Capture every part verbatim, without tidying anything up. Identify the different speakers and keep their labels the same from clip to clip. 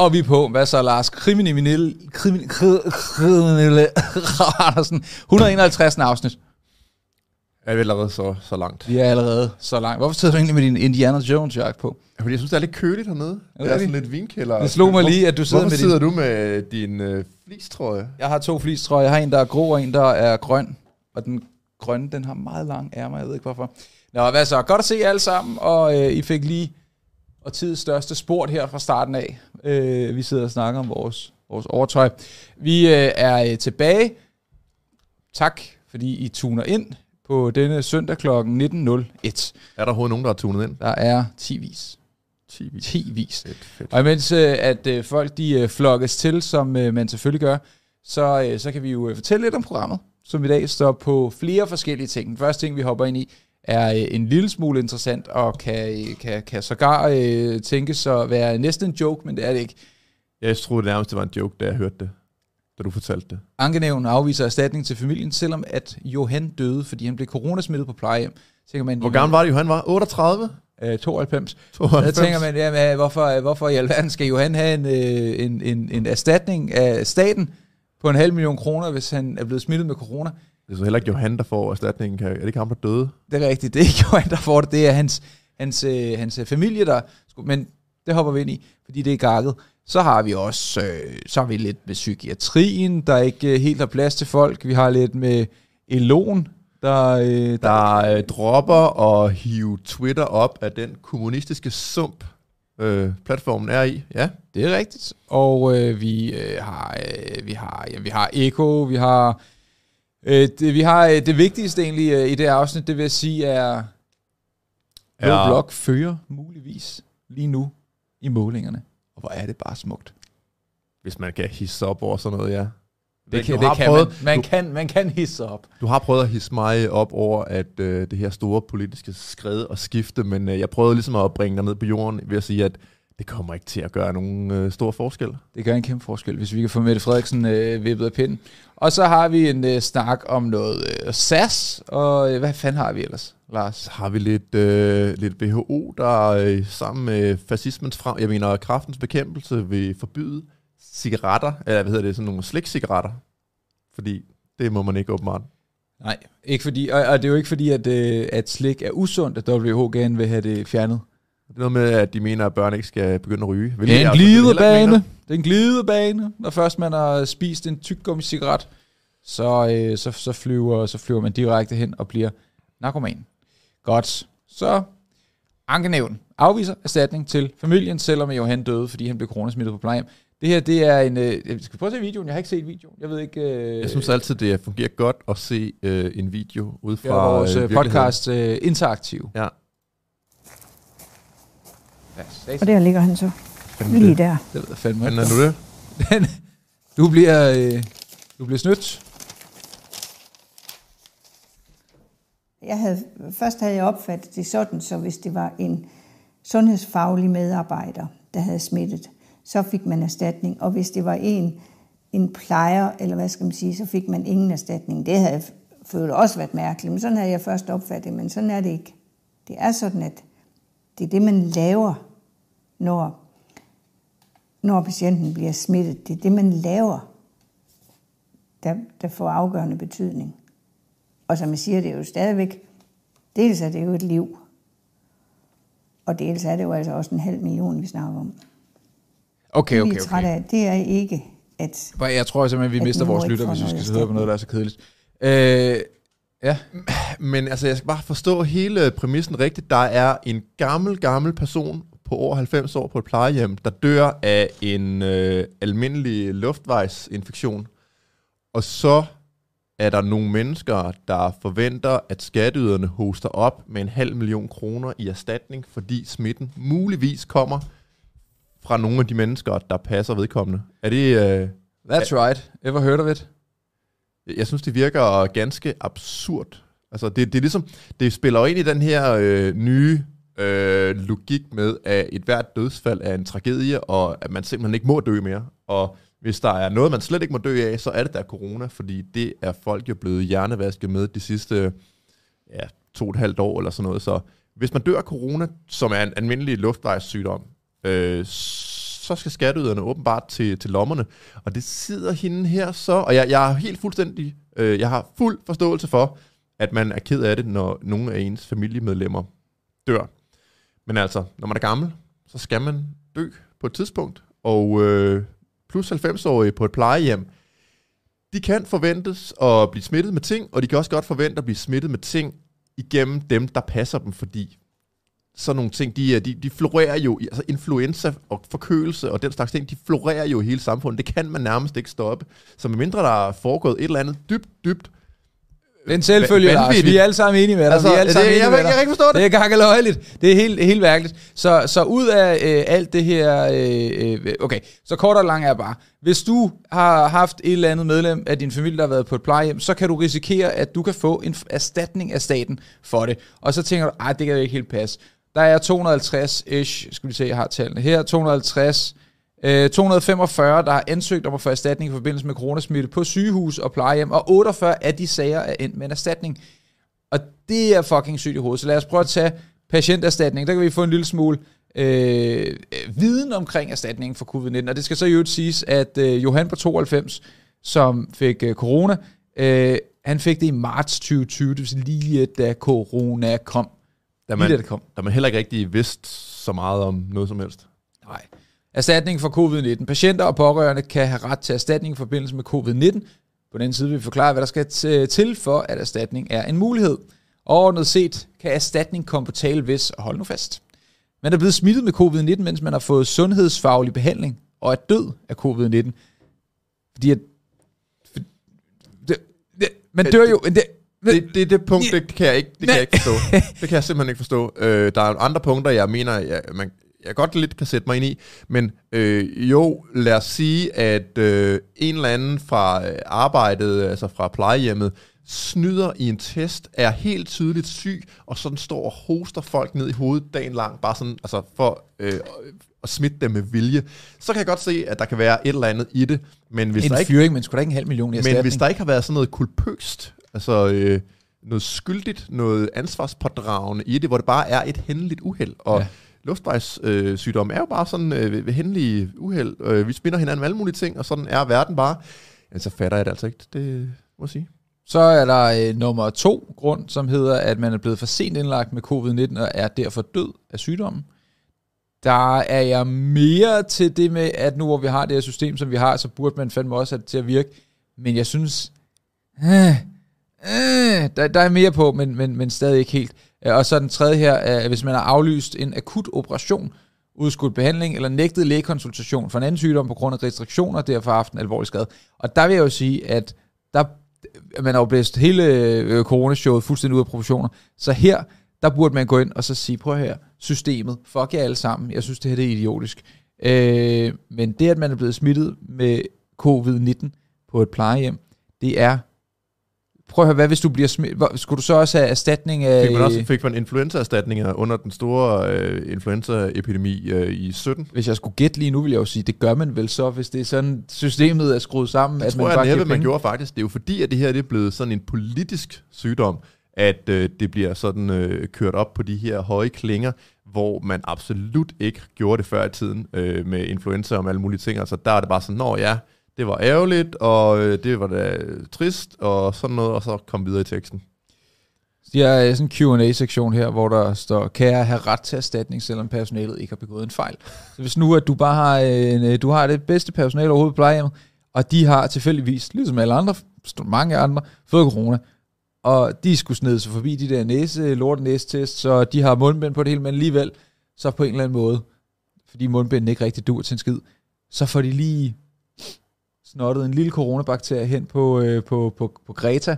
Speaker 1: Og vi er på. Hvad så, Lars? Kriminelle... Kriminelle... Andersen. et hundrede og enoghalvtreds afsnit.
Speaker 2: Er vi allerede så, så langt?
Speaker 1: Vi er allerede så langt. Hvorfor sidder du egentlig med din Indiana Jones-jakke på?
Speaker 2: Fordi jeg synes, det er lidt køligt hernede.
Speaker 1: Er
Speaker 2: det er sådan lidt vinkælder.
Speaker 1: Det slog mig lige, at du sidder
Speaker 2: Hvorfor
Speaker 1: med din...
Speaker 2: sidder du med din øh, fleecetrøje?
Speaker 1: Jeg har to fleecetrøjer. Jeg har en, der er grå, og en, der er grøn. Og den grønne, den har meget lang ærmer. Jeg ved ikke, hvorfor. Nå, hvad så? Godt at se jer alle sammen. Og øh, I fik lige og tidens største sport her fra starten af. Øh, vi sidder og snakker om vores, vores overtøj. Vi øh, er tilbage. Tak, fordi I tuner ind på denne søndag klokken nitten nul et.
Speaker 2: Er der overhovedet nogen, der har tunet ind?
Speaker 1: Der er ti vis.
Speaker 2: ti vis.
Speaker 1: ti vis.
Speaker 2: Fedt, fedt.
Speaker 1: Og imens øh, at øh, folk de øh, flokkes til, som øh, man selvfølgelig gør, så, øh, så kan vi jo øh, fortælle lidt om programmet, som i dag står på flere forskellige ting. Den første ting, vi hopper ind i, er øh, en lille smule interessant, og kan, kan, kan sågar øh, tænkes at være næsten en joke, men det er det ikke.
Speaker 2: Jeg troede nærmest, det var en joke, da jeg hørte det, da du fortalte det.
Speaker 1: Ankenævnen afviser erstatning til familien, selvom at Johan døde, fordi han blev coronasmittet på plejehjem. Tænker man,
Speaker 2: Hvor gammel var det, Johan var? otteogtredive?
Speaker 1: Øh, tooghalvfems.
Speaker 2: tooghalvfems.
Speaker 1: Der tænker man, jamen, hvorfor, hvorfor i alverden skal Johan have en, en, en, en erstatning af staten på en halv million kroner, hvis han er blevet smittet med corona?
Speaker 2: Det er så heller ikke Johan, der får erstatningen. Er det ikke ham, der døde?
Speaker 1: Det er rigtigt. Det er ikke Johan, der får det. Det er hans, hans, hans familie, der... Men det hopper vi ind i, fordi det er gakket. Så har vi også øh, så har vi lidt med psykiatrien, der ikke helt har plads til folk. Vi har lidt med Elon, der... Øh,
Speaker 2: der øh, dropper og hive Twitter op af den kommunistiske sump, øh, platformen er i. Ja,
Speaker 1: det er rigtigt. Og øh, vi øh, har øh, vi har ja, vi har Eko, vi har øh, det, vi har øh, det vigtigste egentlig øh, i det afsnit, det vil jeg sige er Blå
Speaker 2: ja.
Speaker 1: Blok fører muligvis lige nu i målingerne. Og hvor er det bare smukt.
Speaker 2: Hvis man kan hisse op over sådan noget, ja.
Speaker 1: Det kan, det kan prøvet, man. Man,
Speaker 2: du,
Speaker 1: kan, man kan hisse op.
Speaker 2: Du har prøvet at hisse mig op over at øh, det her store politiske skred og skifte, men øh, jeg prøvede ligesom at bringe dig ned på jorden ved at sige, at det kommer ikke til at gøre nogen øh, stor forskel.
Speaker 1: Det gør en kæmpe forskel, hvis vi kan få Mette Frederiksen øh, vippet af pinden. Og så har vi en øh, snak om noget øh, S A S, og øh, hvad fanden har vi ellers, Lars?
Speaker 2: Så har vi lidt, øh, lidt W H O, der øh, sammen med fascismens frem, jeg mener kræftens bekæmpelse, vil forbyde cigaretter, eller hvad hedder det, sådan nogle slik-cigaretter. Fordi det må man ikke åbenbart.
Speaker 1: Nej, ikke fordi, og, og det er jo ikke fordi, at, øh, at slik er usundt, at W H O gerne vil have det fjernet.
Speaker 2: Det er noget med, at de mener, at børn ikke skal begynde at ryge.
Speaker 1: Det er en glidebane. Det er en glidebane. Når først man har spist en tyggegummi-cigaret, så, øh, så, så, flyver, så flyver man direkte hen og bliver narkoman. Godt. Så ankenævnen afviser erstatning til familien, selvom Johan døde, fordi han blev coronasmittet på plejehjem. Det her, det er en... Øh, skal vi prøve at se videoen? Jeg har ikke set videoen. Jeg ved ikke... Øh,
Speaker 2: jeg synes altid, det fungerer godt at se øh, en video ud fra
Speaker 1: ja, vores
Speaker 2: øh,
Speaker 1: podcast øh, interaktiv.
Speaker 2: Ja.
Speaker 3: Ja, og der ligger han så. Lige det. Der.
Speaker 1: Det ved jeg fandme.
Speaker 2: Men er du det?
Speaker 1: du bliver... Øh, du bliver snydt.
Speaker 3: Jeg havde, først havde jeg opfattet det sådan, så hvis det var en sundhedsfaglig medarbejder, der havde smittet, så fik man erstatning. Og hvis det var en, en plejer, eller hvad skal man sige, så fik man ingen erstatning. Det havde følt også været mærkeligt, men sådan havde jeg først opfattet, men sådan er det ikke. Det er sådan, at det er det, man laver, når, når patienten bliver smittet. Det er det, man laver, der, der får afgørende betydning. Og som jeg siger, det er jo stadigvæk, dels er det jo et liv, og dels er det jo altså også en halv million, vi snakker om.
Speaker 1: Okay, okay,
Speaker 3: okay. Træt af, det er ikke, at...
Speaker 1: Jeg tror simpelthen, vi mister vores lytter, hvis vi skal høre på noget, der er så kedeligt. Øh, ja.
Speaker 2: Men altså, jeg skal bare forstå hele præmissen rigtigt. Der er en gammel, gammel person på over halvfems år på et plejehjem, der dør af en øh, almindelig luftvejsinfektion. Og så er der nogle mennesker, der forventer, at skatteyderne hoster op med en halv million kroner i erstatning, fordi smitten muligvis kommer fra nogle af de mennesker, der passer vedkommende. Er det... Uh,
Speaker 1: That's right. Ever heard of it?
Speaker 2: Jeg synes, det virker ganske absurd. Altså, det, det er ligesom... Det spiller jo ind i den her øh, nye øh, logik med, at et hvert dødsfald er en tragedie, og at man simpelthen ikke må dø mere. Og hvis der er noget, man slet ikke må dø af, så er det der corona, fordi det er folk jo blevet hjernevasket med de sidste ja, to og et halvt år eller sådan noget. Så hvis man dør af corona, som er en almindelig luftvejssygdom, øh, så skal skatteyderne åbenbart til, til lommerne. Og det sidder hende her så, og jeg, jeg er helt fuldstændig, øh, jeg har fuld forståelse for, at man er ked af det, når nogle af ens familiemedlemmer dør. Men altså, når man er gammel, så skal man dø på et tidspunkt, og øh, plus halvfems-årige på et plejehjem, de kan forventes at blive smittet med ting, og de kan også godt forvente at blive smittet med ting igennem dem, der passer dem, fordi sådan nogle ting, de, de, de florerer jo, altså influenza og forkølelse og den slags ting, de florerer jo i hele samfundet. Det kan man nærmest ikke stoppe. Så medmindre der er foregået et eller andet dybt, dybt
Speaker 1: Den selvfølge, Lars. Vi er alle sammen enige med dig.
Speaker 2: Altså,
Speaker 1: vi er alle sammen
Speaker 2: det,
Speaker 1: enige
Speaker 2: jeg,
Speaker 1: med
Speaker 2: jeg,
Speaker 1: dig.
Speaker 2: jeg kan ikke forstå det.
Speaker 1: Det er gakkeløjeligt. Det er helt, helt værkeligt. Så, så ud af øh, alt det her... Øh, okay, så kort og lang er bare. Hvis du har haft et eller andet medlem af din familie, der har været på et plejehjem, så kan du risikere, at du kan få en erstatning af staten for det. Og så tænker du, ej, det kan jo ikke helt passe. Der er to hundrede og halvtreds-ish, skal vi se, jeg har tallene her, to hundrede og halvtreds, øh, to hundrede og femogfyrre, der har ansøgt om at få erstatning i forbindelse med coronasmitte på sygehus og plejehjem, og otteogfyrre af de sager er endt med en erstatning. Og det er fucking sygt i hovedet. Så lad os prøve at tage patienterstatning. Der kan vi få en lille smule øh, viden omkring erstatningen for covid nitten. Og det skal så i øvrigt siges, at øh, Johan på tooghalvfems, som fik øh, corona, øh, han fik det i marts tyve tyve, det vil sige lige da corona kom.
Speaker 2: Da man, det kom. Da man heller ikke rigtig vidste så meget om noget som helst.
Speaker 1: Nej. Erstatning for covid nitten. Patienter og pårørende kan have ret til erstatning i forbindelse med covid nitten. På den side vil vi forklare, hvad der skal t- til for, at erstatning er en mulighed. Overordnet set kan erstatning komme på tale, hvis, og hold nu fast, man er blevet smittet med covid nitten, mens man har fået sundhedsfaglig behandling og er død af covid nitten. Fordi at... For, det, det, man dør jo... Det,
Speaker 2: Det, det, det punkt, det kan jeg ikke, det kan jeg ikke forstå. Det kan jeg simpelthen ikke forstå. Øh, der er andre punkter, jeg mener, jeg, man, jeg godt lidt kan sætte mig ind i. Men øh, jo, lad os sige, at øh, en eller anden fra arbejdet, altså fra plejehjemmet, snyder i en test, er helt tydeligt syg, og sådan står og hoster folk ned i hovedet dagen lang, bare sådan, altså for øh, at smitte dem med vilje. Så kan jeg godt se, at der kan være et eller andet i det. Men hvis
Speaker 1: en
Speaker 2: der ikke,
Speaker 1: fyring, men sgu da ikke en halv million i erstatning.
Speaker 2: Men hvis der ikke har været sådan noget kulpøst, altså øh, noget skyldigt, noget ansvarspådragende i det, hvor det bare er et hændeligt uheld. Og ja. luftvejssygdom øh, er jo bare sådan øh, hændelige uheld. Øh, vi smitter hinanden med alle mulige ting, og sådan er verden bare. Altså fatter jeg det altså ikke, det må jeg sige.
Speaker 1: Så er der øh, nummer to grund, som hedder, at man er blevet for sent indlagt med covid nitten, og er derfor død af sygdommen. Der er jeg mere til det med, at nu hvor vi har det her system, som vi har, så burde man fandme også have det til at virke. Men jeg synes... Øh, øh, der, der er mere på, men, men, men stadig ikke helt. Og så den tredje her, at hvis man har aflyst en akut operation, udskudt behandling eller nægtet lægekonsultation for en anden sygdom på grund af restriktioner, derfor har haft en alvorlig skade. Og der vil jeg jo sige, at der, man har jo blæst hele øh, coronashowet fuldstændig ud af proportioner. Så her, der burde man gå ind og så sige, prøv her, systemet, fuck jer alle sammen, jeg synes det her det er idiotisk. Øh, men det, at man er blevet smittet med covid nitten på et plejehjem, det er... Prøv at høre, hvad hvis du bliver smittet? Skulle du så også have erstatning af...
Speaker 2: Fik man også fik man influenza-erstatninger under den store øh, influenza-epidemi øh, i sytten?
Speaker 1: Hvis jeg skulle gætte lige nu, vil jeg jo sige, det gør man vel så, hvis det er sådan, systemet er skruet sammen.
Speaker 2: Det
Speaker 1: at
Speaker 2: tror
Speaker 1: man
Speaker 2: jeg
Speaker 1: bare
Speaker 2: næppe, man gjorde faktisk. Det er jo fordi, at det her det er blevet sådan en politisk sygdom, at øh, det bliver sådan øh, kørt op på de her høje klinger, hvor man absolut ikke gjorde det før i tiden øh, med influenza og alle mulige ting. Altså der er det bare sådan, nå ja, det var ærgerligt, og øh, det var da trist, og sådan noget, og så kom videre i teksten.
Speaker 1: Der er sådan en Q and A-sektion her, hvor der står, kan jeg have ret til erstatning, selvom personalet ikke har begået en fejl? Så hvis nu, at du bare har, en, du har det bedste personale overhovedet på plejehjemmet, og de har tilfældigvis, ligesom alle andre, mange andre, fået corona, og de skulle snede sig forbi de der næse, lorte næsetest, så de har mundbind på det hele, men alligevel, så på en eller anden måde, fordi mundbinden ikke rigtig dur til en skid, så får de lige snottet en lille coronabakterie hen på, øh, på, på, på Greta.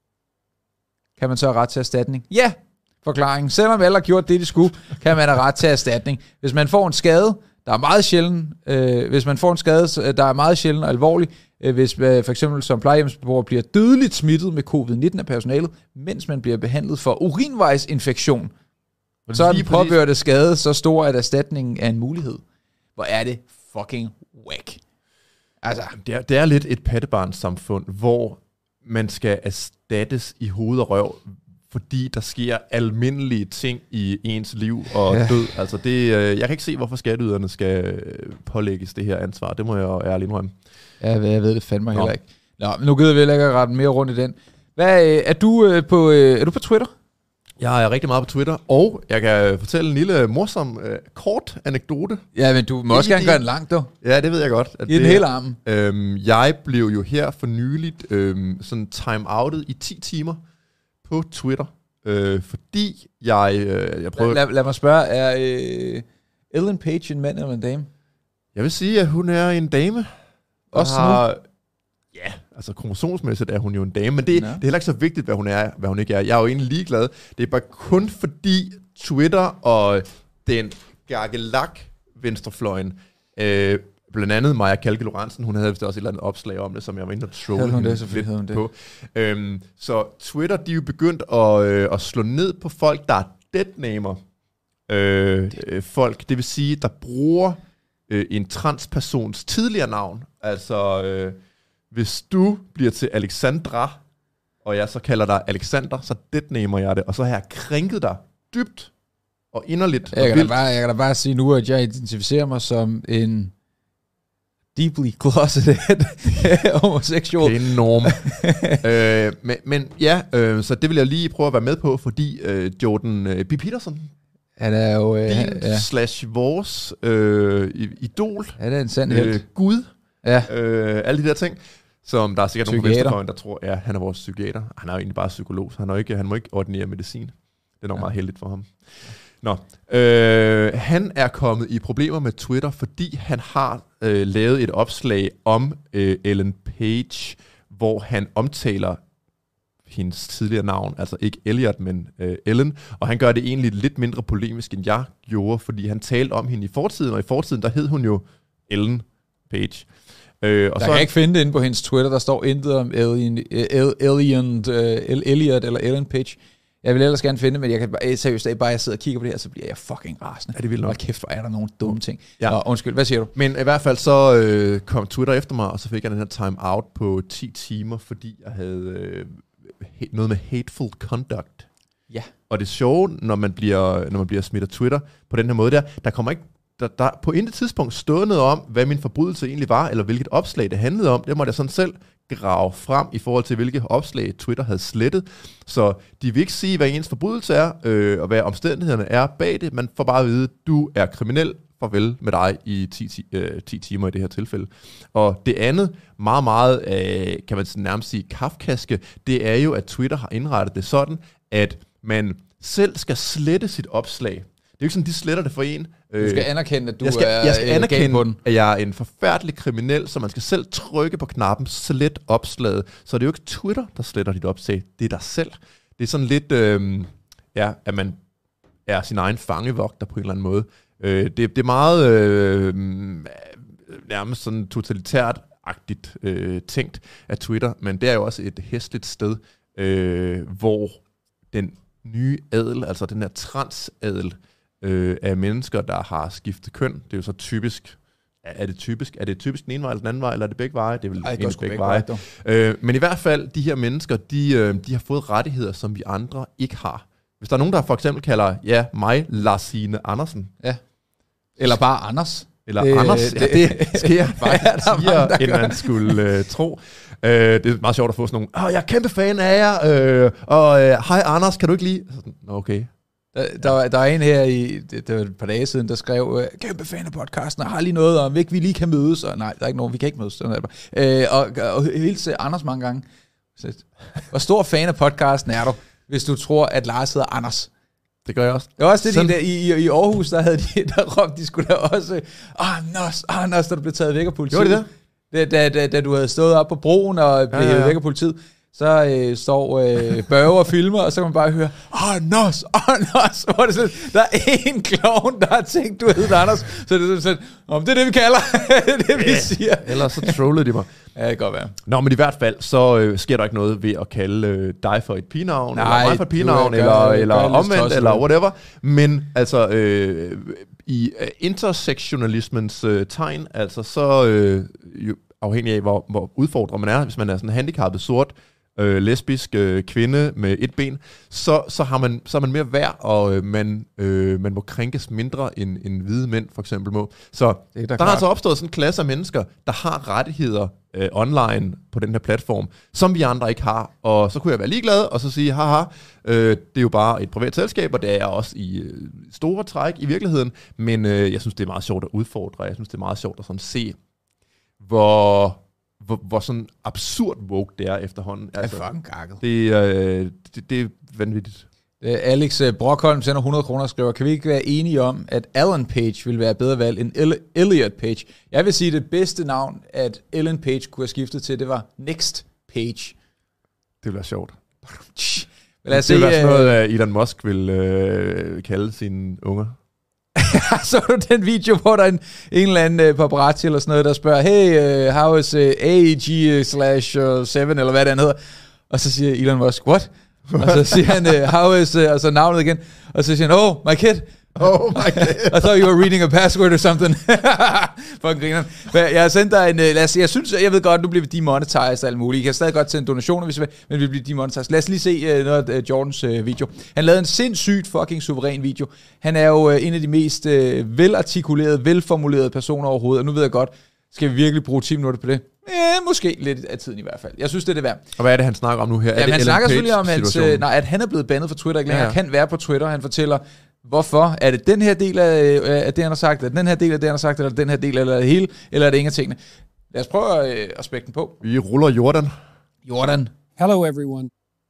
Speaker 1: Kan man så have ret til erstatning? Ja, forklaring. Selvom alle har gjort det, de skulle, kan man have ret til erstatning. Hvis man får en skade, der er meget sjælden, øh, hvis man får en skade, der er meget sjælden og alvorlig, øh, hvis øh, for eksempel som plejehjemsbeboer bliver dødeligt smittet med covid nitten af personalet, mens man bliver behandlet for urinvejsinfektion, så er den påførte skade så stor, at erstatningen er en mulighed. Hvor er det fucking whack. Altså.
Speaker 2: Det, er, det er lidt et pattebarnssamfund, hvor man skal erstattes i hoved og røv fordi der sker almindelige ting i ens liv og ja. død. Altså det, øh, jeg kan ikke se, hvorfor skatteyderne skal pålægges det her ansvar. Det må jeg ærligt indrømme.
Speaker 1: Ja, jeg ved det fandme heller ikke. Nå, men nu gider vi heller ikke at rette mere rundt i den. Hvad, øh, er, du, øh, på, øh, er du på Twitter?
Speaker 2: Jeg er rigtig meget på Twitter, og jeg kan fortælle en lille morsom, øh, kort anekdote.
Speaker 1: Ja, men du må også gerne gøre den langt, du.
Speaker 2: Ja, det ved jeg godt.
Speaker 1: I den hele armen.
Speaker 2: Øhm, jeg blev jo her for nyligt øhm, sådan time-outet i ti timer på Twitter, øh, fordi jeg, øh, jeg prøvede...
Speaker 1: Lad, lad, lad mig spørge, er øh, Ellen Page en mand eller en dame?
Speaker 2: Jeg vil sige, at hun er en dame.
Speaker 1: Også
Speaker 2: har,
Speaker 1: nu?
Speaker 2: Ja, altså kromosomsmæssigt er hun jo en dame, men det, det er heller ikke så vigtigt, hvad hun er, hvad hun ikke er. Jeg er jo egentlig ligeglad. Det er bare kun fordi Twitter og den gargelak venstrefløjen, øh, blandt andet Maja Kalke Lorentzen, hun havde vist også et eller andet opslag om det, som jeg var inde og trolle hende lidt det. på. Øhm, så Twitter, de er jo begyndt at, øh, at slå ned på folk, der er deadnamer. Øh, øh, folk, det vil sige, der bruger øh, en transpersons tidligere navn. Altså... Øh, Hvis du bliver til Alexandra, og jeg så kalder dig Alexander, så deadnamer jeg det, og så har jeg krænket dig dybt og inderligt.
Speaker 1: Jeg
Speaker 2: og
Speaker 1: kan, da bare, jeg kan da bare sige nu, at jeg identificerer mig som en deeply closeted homoseksual.
Speaker 2: Det er enormt. øh, men, men ja, øh, så det vil jeg lige prøve at være med på, fordi øh, Jordan øh, B. Peterson,
Speaker 1: han er jo... Øh,
Speaker 2: din
Speaker 1: ja.
Speaker 2: slash vores øh, idol,
Speaker 1: han er en sand helt.
Speaker 2: øh, Gud,
Speaker 1: ja.
Speaker 2: øh, alle de der ting, som der er sikkert
Speaker 1: Psykiater.
Speaker 2: nogle på venstrefløjen, der tror, ja, han er vores psykiater. Han er jo egentlig bare psykolog, så han, er ikke, han må ikke ordinere medicin. Det er nok ja. meget heldigt for ham. Nå, øh, han er kommet i problemer med Twitter, fordi han har øh, lavet et opslag om øh, Ellen Page, hvor han omtaler hendes tidligere navn, altså ikke Elliot, men øh, Ellen, og han gør det egentlig lidt mindre polemisk, end jeg gjorde, fordi han talte om hende i fortiden, og i fortiden, der hed hun jo Ellen Page. Øh, og
Speaker 1: der
Speaker 2: så,
Speaker 1: kan jeg ikke finde det inde på hendes Twitter, der står intet om Ellen, Ellen, Elliot eller Ellen Page. Jeg vil ellers gerne finde det, men jeg kan bare, seriøst, bare jeg sidder og kigger på det her, så bliver jeg fucking rasende.
Speaker 2: Er det vildt nok?
Speaker 1: Hold kæft, hvor er der nogle dumme ting.
Speaker 2: Ja.
Speaker 1: Nå, undskyld, hvad siger du?
Speaker 2: Men i hvert fald så øh, kom Twitter efter mig, og så fik jeg den her time out på ti timer, fordi jeg havde øh, noget med hateful conduct.
Speaker 1: Ja.
Speaker 2: Og det sjove, når man bliver, når man bliver smidt af Twitter på den her måde der, der kommer ikke Der, der på intet tidspunkt stod noget om, hvad min forbrydelse egentlig var, eller hvilket opslag det handlede om. Det måtte jeg sådan selv grave frem i forhold til, hvilke opslag Twitter havde slettet. Så de vil ikke sige, hvad ens forbrydelse er, øh, og hvad omstændighederne er bag det. Man får bare at vide, at du er kriminel. Farvel med dig i ti, øh, ti timer i det her tilfælde. Og det andet, meget, meget, øh, kan man nærmest sige, kafkaske, det er jo, at Twitter har indrettet det sådan, at man selv skal slette sit opslag. Det er jo ikke sådan, de sletter det for en.
Speaker 1: Du skal anerkende, at du
Speaker 2: jeg skal,
Speaker 1: er
Speaker 2: Jeg skal anerkende,
Speaker 1: på den.
Speaker 2: at jeg er en forfærdelig kriminel, så man skal selv trykke på knappen, slet opslaget. Så det er jo ikke Twitter, der sletter dit opslag. Det er dig selv. Det er sådan lidt, øh, ja, at man er sin egen fangevogter på en eller anden måde. Øh, det, det er meget øh, nærmest sådan totalitært-agtigt øh, tænkt af Twitter, men det er jo også et hæsligt sted, øh, hvor den nye adel, altså den her transadel, øh, af mennesker, der har skiftet køn. Det er jo så typisk, er det typisk, er det typisk den ene vej eller den anden vej, eller er det begge veje? Det er vel
Speaker 1: Ej,
Speaker 2: begge, begge veje. Øh, men i hvert fald, de her mennesker, de, øh, de har fået rettigheder, som vi andre ikke har. Hvis der er nogen, der for eksempel kalder, ja, mig Larsine Andersen.
Speaker 1: Ja. Eller bare Anders.
Speaker 2: Eller
Speaker 1: det,
Speaker 2: Anders.
Speaker 1: Det,
Speaker 2: ja, det sker faktisk
Speaker 1: ja,
Speaker 2: tidigere, end man skulle øh, tro. Øh, det er meget sjovt at få sådan nogle, åh, jeg er kæmpe fan af jer, øh, og hej øh, Anders, kan du ikke lide? Sådan, okay.
Speaker 1: Der, der, der er en her i, det, det var et par dage siden, der skrev, kæmpe fan af podcasten, og har lige noget om, ikke vi lige kan mødes, og nej, der er ikke nogen, vi kan ikke mødes. Sådan øh, og, og hilse Anders mange gange. Så, hvor stor fan af podcasten er du, hvis du tror, at Lars hedder Anders?
Speaker 2: Det gør jeg også.
Speaker 1: Det var også det, de der, i, i Aarhus, der havde de, der råbte, de skulle da også, Anders, Anders, da du blev taget væk af politiet.
Speaker 2: Gjorde de
Speaker 1: det? Da, da, da du havde stået op på broen og blev ja, ja, ja. væk af politiet, så øh, står øh, Børge og filmer, og så kan man bare høre, Anders, Anders, hvor det sådan, der er en klovn, der har tænkt, du hedder Anders, så det er sådan, om det er det, vi kalder, det er det, vi yeah. siger.
Speaker 2: Ellers så trollede de mig.
Speaker 1: Ja, det kan godt være.
Speaker 2: Nå, men i hvert fald, så øh, sker der ikke noget ved at kalde øh, dig for et pigenavn, eller mig for et pigenavn, eller, gør, eller gør omvendt, eller whatever. Men altså, øh, i uh, intersektionalismens øh, tegn, altså så, øh, jo, afhængig af, hvor, hvor udfordret man er, hvis man er sådan handicappet sort, øh, lesbisk øh, kvinde med et ben, så, så, har man, så er man mere værd, og øh, man, øh, man må krænkes mindre end, end hvide mænd for eksempel må. Så
Speaker 1: der,
Speaker 2: der
Speaker 1: klart.
Speaker 2: har altså opstået sådan en klasse af mennesker, der har rettigheder øh, online på den her platform, som vi andre ikke har. Og så kunne jeg være ligeglad og så sige, haha, øh, det er jo bare et privat selskab, og det er også i øh, store træk i virkeligheden, men øh, jeg synes, det er meget sjovt at udfordre. Jeg synes, det er meget sjovt at sådan se, hvor... Hvor, hvor sådan absurd woke det er efterhånden.
Speaker 1: Altså, det er fucking gakket.
Speaker 2: Det, øh, det, det er vanvittigt.
Speaker 1: Alex Brockholm sender hundrede kroner og skriver, kan vi ikke være enige om, at Ellen Page vil være bedre valg end Elliot Page? Jeg vil sige, at det bedste navn, at Ellen Page kunne have skiftet til, det var Next Page.
Speaker 2: Det ville være sjovt.
Speaker 1: Lad os
Speaker 2: det ville være sådan
Speaker 1: øh,
Speaker 2: noget, Elon Musk vil øh, kalde sine unger.
Speaker 1: Så du den video, hvor der er en, en eller anden uh, paparazzi eller sådan noget, der spørger, hey, uh, how is uh, A G slash seven, eller hvad det hedder? Og så siger Elon Musk, what? Og så siger han, uh, how is, uh, og så navnet igen. Og så siger han, oh, my kid.
Speaker 2: Oh my god.
Speaker 1: I thought you were reading a password or something. Fucking griner. Jeg har sendt dig en, lad os, jeg synes, jeg ved godt, nu bliver vi demonetized og alt muligt. I kan stadig godt sende donationer, hvis vi vil, men vi bliver demonetized. Lad os lige se uh, noget af Jordans uh, video. Han lavede en sindssygt fucking suveræn video. Han er jo uh, en af de mest uh, velartikulerede, velformulerede personer overhovedet, og nu ved jeg godt, skal vi virkelig bruge ti minutter på det? Eh, måske lidt af tiden i hvert fald. Jeg synes, det er det værd.
Speaker 2: Og hvad er det, han snakker om nu her?
Speaker 1: Ja, han snakker selvfølgelig om,
Speaker 2: hans,
Speaker 1: øh, nej, at han er blevet bandet fra Twitter, ikke længere
Speaker 2: ja, ja.
Speaker 1: kan være på Twitter. Han fortæller, hvorfor. Er det den her del af, af det, han har sagt, er det den her del af det, han har sagt, eller den her del, eller det hele, eller er det ingen af tingene? Lad os prøve øh, at spække den på.
Speaker 2: Vi ruller Jordan.
Speaker 1: Jordan.
Speaker 4: Hello, everyone.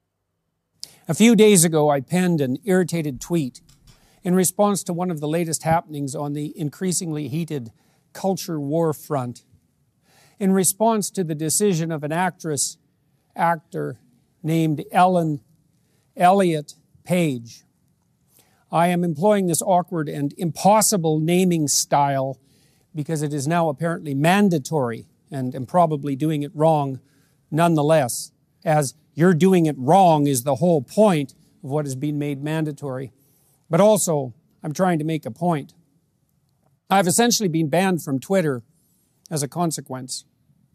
Speaker 4: A few days ago, I penned an irritated tweet in response to one of the latest happenings on the increasingly heated culture war front. In response to the decision of an actress, actor named Ellen Elliot Page. I am employing this awkward and impossible naming style because it is now apparently mandatory and am probably doing it wrong nonetheless, as you're doing it wrong is the whole point of what has been made mandatory. But also, I'm trying to make a point. I've essentially been banned from Twitter as a consequence.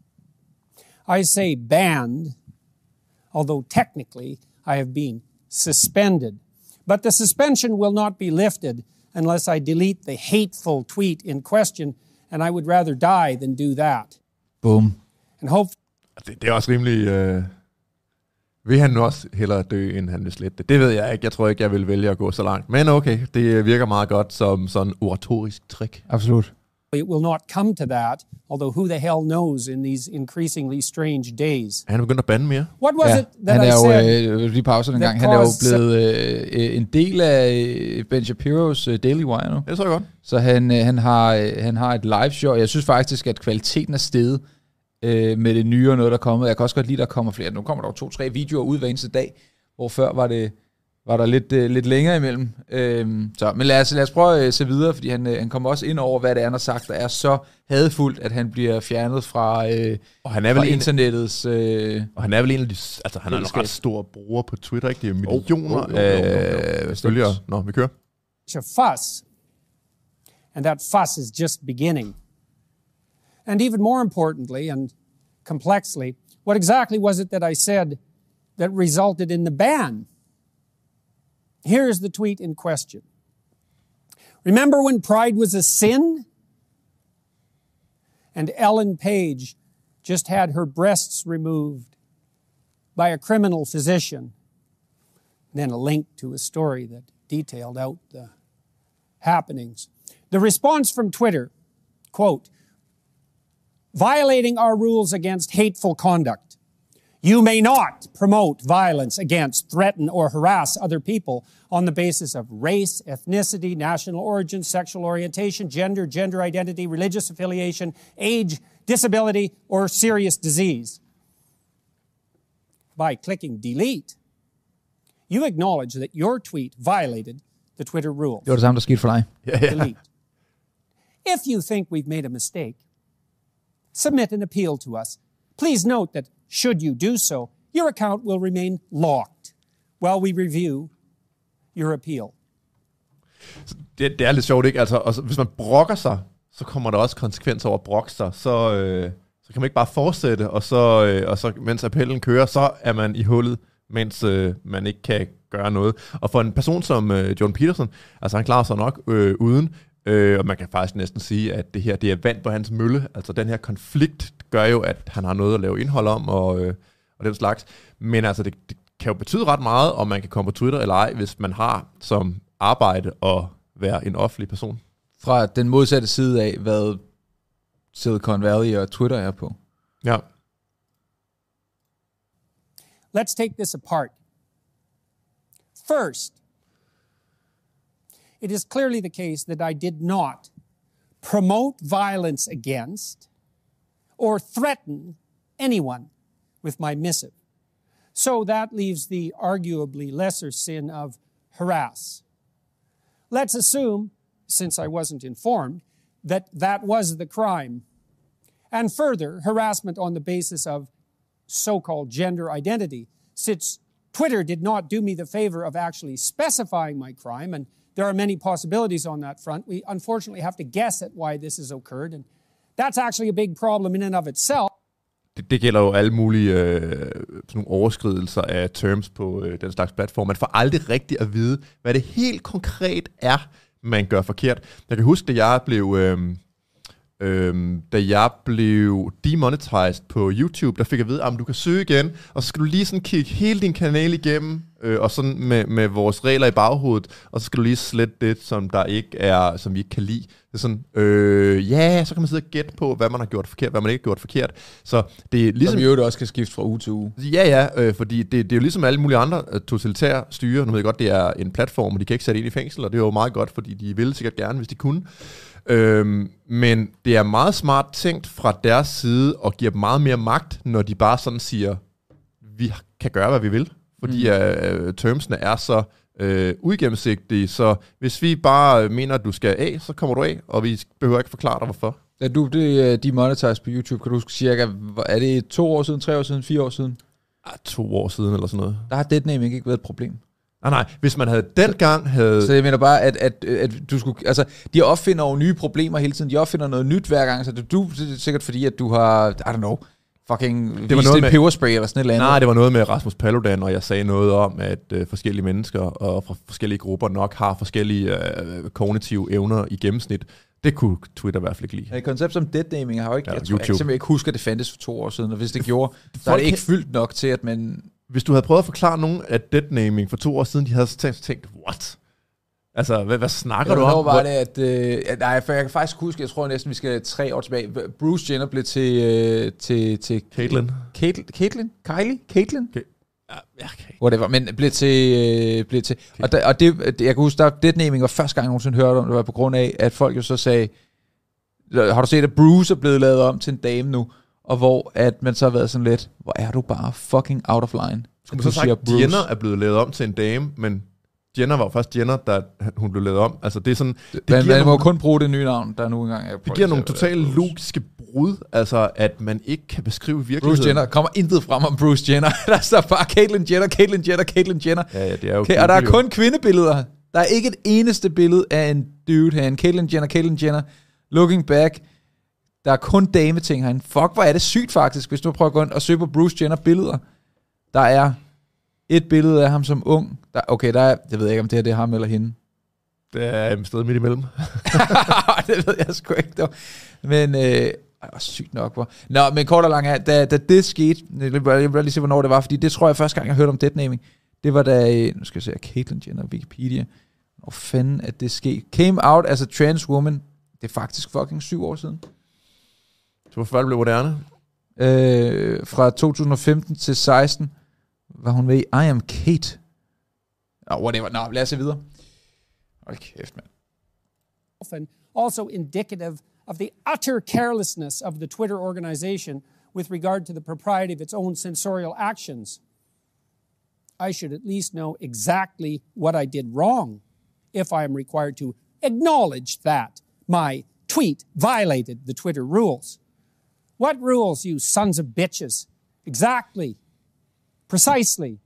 Speaker 4: I say banned, although technically I have been suspended. But the suspension will not be lifted unless I delete the hateful tweet in question, and I would rather die than do that.
Speaker 1: Boom.
Speaker 4: And hope.
Speaker 2: Det, det er også rimelig... Øh... Vil han nu også hellere dø, end han vil slette det? Det ved jeg ikke. Jeg tror ikke, jeg vil vælge at gå så langt. Men okay, det virker meget godt som sådan oratorisk trick.
Speaker 1: Absolut.
Speaker 4: It will not come to that, although who the hell knows in these increasingly strange days.
Speaker 2: Han er begyndt at bande mere.
Speaker 4: What was
Speaker 1: ja,
Speaker 4: it that
Speaker 1: han er
Speaker 4: I
Speaker 1: jo,
Speaker 4: said?
Speaker 1: øh, lige pauser en gang, han er jo blevet øh, en del af Ben Shapiro's øh, Daily Wire nu.
Speaker 2: Det tror jeg godt.
Speaker 1: Så han, øh, han, har, øh, han har et live show, jeg synes faktisk, at kvaliteten er steget øh, med det nye og noget, der er kommet. Jeg kan også godt lide, der kommer flere. Nu kommer der jo to-tre videoer ud hver eneste dag, hvor før var det... var der lidt, øh, lidt længere imellem. Øhm, så, men lad os, lad os prøve at se videre, fordi han, øh, han kommer også ind over, hvad det er, han har sagt, der er så hadefuldt, at han bliver fjernet fra, øh,
Speaker 2: og han er vel
Speaker 1: fra
Speaker 2: en,
Speaker 1: internettets... Øh,
Speaker 2: og han er vel en af de... Altså, han er en ret stor bruger på Twitter, ikke? Det er millioner af følgere. Nå, vi kører.
Speaker 4: A fuss, and that fuss is just beginning. And even more importantly and complexly, what exactly was it that I said that resulted in the ban? Here's the tweet in question. Remember when pride was a sin? And Ellen Page just had her breasts removed by a criminal physician. And then a link to a story that detailed out the happenings. The response from Twitter, quote, violating our rules against hateful conduct. You may not promote violence against, threaten, or harass other people on the basis of race, ethnicity, national origin, sexual orientation, gender, gender identity, religious affiliation, age, disability, or serious disease. By clicking delete, you acknowledge that your tweet violated the Twitter rules.
Speaker 1: Det var det samme, der skete for dig.
Speaker 4: Delete. If you think we've made a mistake, submit an appeal to us. Please note that should you do so, your account will remain locked while we review your appeal.
Speaker 2: Det, det er lidt sjovt, ikke? Altså, altså, hvis man brokker sig, så kommer der også konsekvenser over at brokke sig. Så, øh, Så kan man ikke bare fortsætte, og så, øh, og så mens appellen kører, så er man i hullet, mens øh, man ikke kan gøre noget. Og for en person som øh, Jordan Peterson, altså han klarer sig nok øh, uden, øh, og man kan faktisk næsten sige, at det her det er vand på hans mølle. Altså den her konflikt gør jo, at han har noget at lave indhold om, og, øh, og den slags. Men altså det, det kan jo betyde ret meget, om man kan komme på Twitter eller ej, hvis man har som arbejde at være en offentlig person.
Speaker 1: Fra den modsatte side af, hvad Silicon Valley og Twitter er på.
Speaker 2: Ja.
Speaker 4: Let's take this apart. First, it is clearly the case that I did not promote violence against or threaten anyone with my missive. So that leaves the arguably lesser sin of harass. Let's assume, since I wasn't informed, that that was the crime. And further, harassment on the basis of so-called gender identity, since Twitter did not do me the favor of actually specifying my crime, and there are many possibilities on that front. We unfortunately have to guess at why this has occurred, and that's actually a big problem in and of itself.
Speaker 2: Det, det gælder jo alle mulige øh, sådan nogle overskridelser af terms på øh, den slags platform. Man får aldrig rigtigt at vide, hvad det helt konkret er, man gør forkert. Jeg kan huske, da jeg blev, øh, øh, da jeg blev demonetized på YouTube, der fik jeg at vide, at du kan søge igen, og så skal du lige sådan kigge hele din kanal igennem, øh, og sådan med, med vores regler i baghovedet, og så skal du lige slette det, som der ikke er, som vi ikke kan lide. Det er sådan, øh, ja, så kan man sidde og gætte på, hvad man har gjort forkert, hvad man ikke har gjort forkert. Så det er ligesom...
Speaker 1: Som jo også kan skifte fra uge til uge.
Speaker 2: Ja, ja, øh, fordi det, det er jo ligesom alle mulige andre uh, totalitære styre. Nu ved jeg godt, det er en platform, og de kan ikke sætte ind i fængsel, og det er jo meget godt, fordi de ville sikkert gerne, hvis de kunne. Øhm, men det er meget smart tænkt fra deres side, og giver dem meget mere magt, når de bare sådan siger, vi kan gøre, hvad vi vil. Fordi mm. uh, termsene er så uh, uigennemsigtige, så hvis vi bare mener, at du skal af, så kommer du af, og vi behøver ikke forklare dig, hvorfor.
Speaker 1: Da du blev demonetized på YouTube, kan du huske cirka, er det to år siden, tre år siden, fire år siden?
Speaker 2: Ah, to år siden eller sådan noget.
Speaker 1: Der har deadnaming ikke været et problem.
Speaker 2: Nej, nej. Hvis man havde dengang havde...
Speaker 1: Så jeg mener bare, at, at, at du skulle... Altså, de opfinder jo nye problemer hele tiden. De opfinder noget nyt hver gang. Så det, du, det er sikkert fordi, at du har... I don't know... Fucking det var noget med peberspray eller sådan et eller andet.
Speaker 2: Nej, det var noget med Rasmus Paludan, og jeg sagde noget om, at øh, forskellige mennesker og fra forskellige grupper nok har forskellige øh, kognitive evner i gennemsnit. Det kunne Twitter i hvert fald ikke lide.
Speaker 1: Et koncept som deadnaming har jo ikke...
Speaker 2: Ja,
Speaker 1: jeg tror jeg simpelthen ikke husker, at det fandtes for to år siden, og hvis det gjorde, så er det ikke fyldt nok til, at man...
Speaker 2: Hvis du havde prøvet at forklare nogen af deadnaming for to år siden, de havde tænkt, tænkt what? Altså, hvad, hvad snakker
Speaker 1: ja,
Speaker 2: du om?
Speaker 1: Hvor var det, at... Øh, nej, for jeg kan faktisk huske, jeg tror næsten, vi skal tre år tilbage. Bruce Jenner blev til... Øh, til, til
Speaker 2: Caitlyn.
Speaker 1: Caitlyn? Caitlyn? Kylie? Caitlyn?
Speaker 2: Okay. Ja, okay.
Speaker 1: Whatever, men blev til... Øh, blev til okay. Og, der, og det, jeg kan huske, der deadnaming var første gang, jeg nogensinde hørte om, det var på grund af, at folk jo så sagde... Har du set, at Bruce er blevet lavet om til en dame nu? Og hvor at man så har været sådan lidt, hvor er du bare fucking out of line?
Speaker 2: Skulle man så sagt, at Jenner er blevet lavet om til en dame, men Jenner var jo først Jenner, da hun blev lavet om. Altså det er sådan... Det
Speaker 1: men
Speaker 2: man
Speaker 1: må
Speaker 2: nogle,
Speaker 1: kun bruge det nye navn, der nu engang er...
Speaker 2: Det giver nogle totalt logiske brud, altså at man ikke kan beskrive virkeligheden.
Speaker 1: Bruce Jenner, kommer intet frem om Bruce Jenner. Der står bare Caitlyn Jenner, Caitlyn Jenner, Caitlyn Jenner.
Speaker 2: Ja, ja, det er jo
Speaker 1: okay, og der er kun kvindebilleder. Der er ikke et eneste billede af en dude herinde. Caitlyn Jenner, Caitlyn Jenner, looking back... Der er kun dameting herinde. Fuck, hvor er det sygt faktisk, hvis du prøver at gå ind og søge på Bruce Jenner billeder. Der er et billede af ham som ung. Der, okay, der er, jeg ved ikke, om det her det er ham eller hende.
Speaker 2: Det er et sted midt imellem.
Speaker 1: Det ved jeg sgu ikke, dog. Men, øh, det var sygt nok, hvor. Nå, men kort og lang her, da, da det skete, jeg vil lige se, hvornår det var, fordi det tror jeg første gang, jeg hørte om deadnaming, det var da, nu skal jeg se, Caitlyn Jenner, Wikipedia, hvor fanden at det skete. Came out as a trans woman, det er faktisk fucking syv år siden.
Speaker 2: Så hvorfor blev moderne?
Speaker 1: Øh, fra to tusind og femten til seksten var hun med i I Am Kate. Oh, whatever. Nå, lad os se videre. Hold kæft, mand.
Speaker 4: Often also indicative of the utter carelessness of the Twitter organization with regard to the propriety of its own censorial actions. I should at least know exactly what I did wrong if I am required to acknowledge that my tweet violated the Twitter rules. What rules, you sons of bitches? Exactly. Precisely.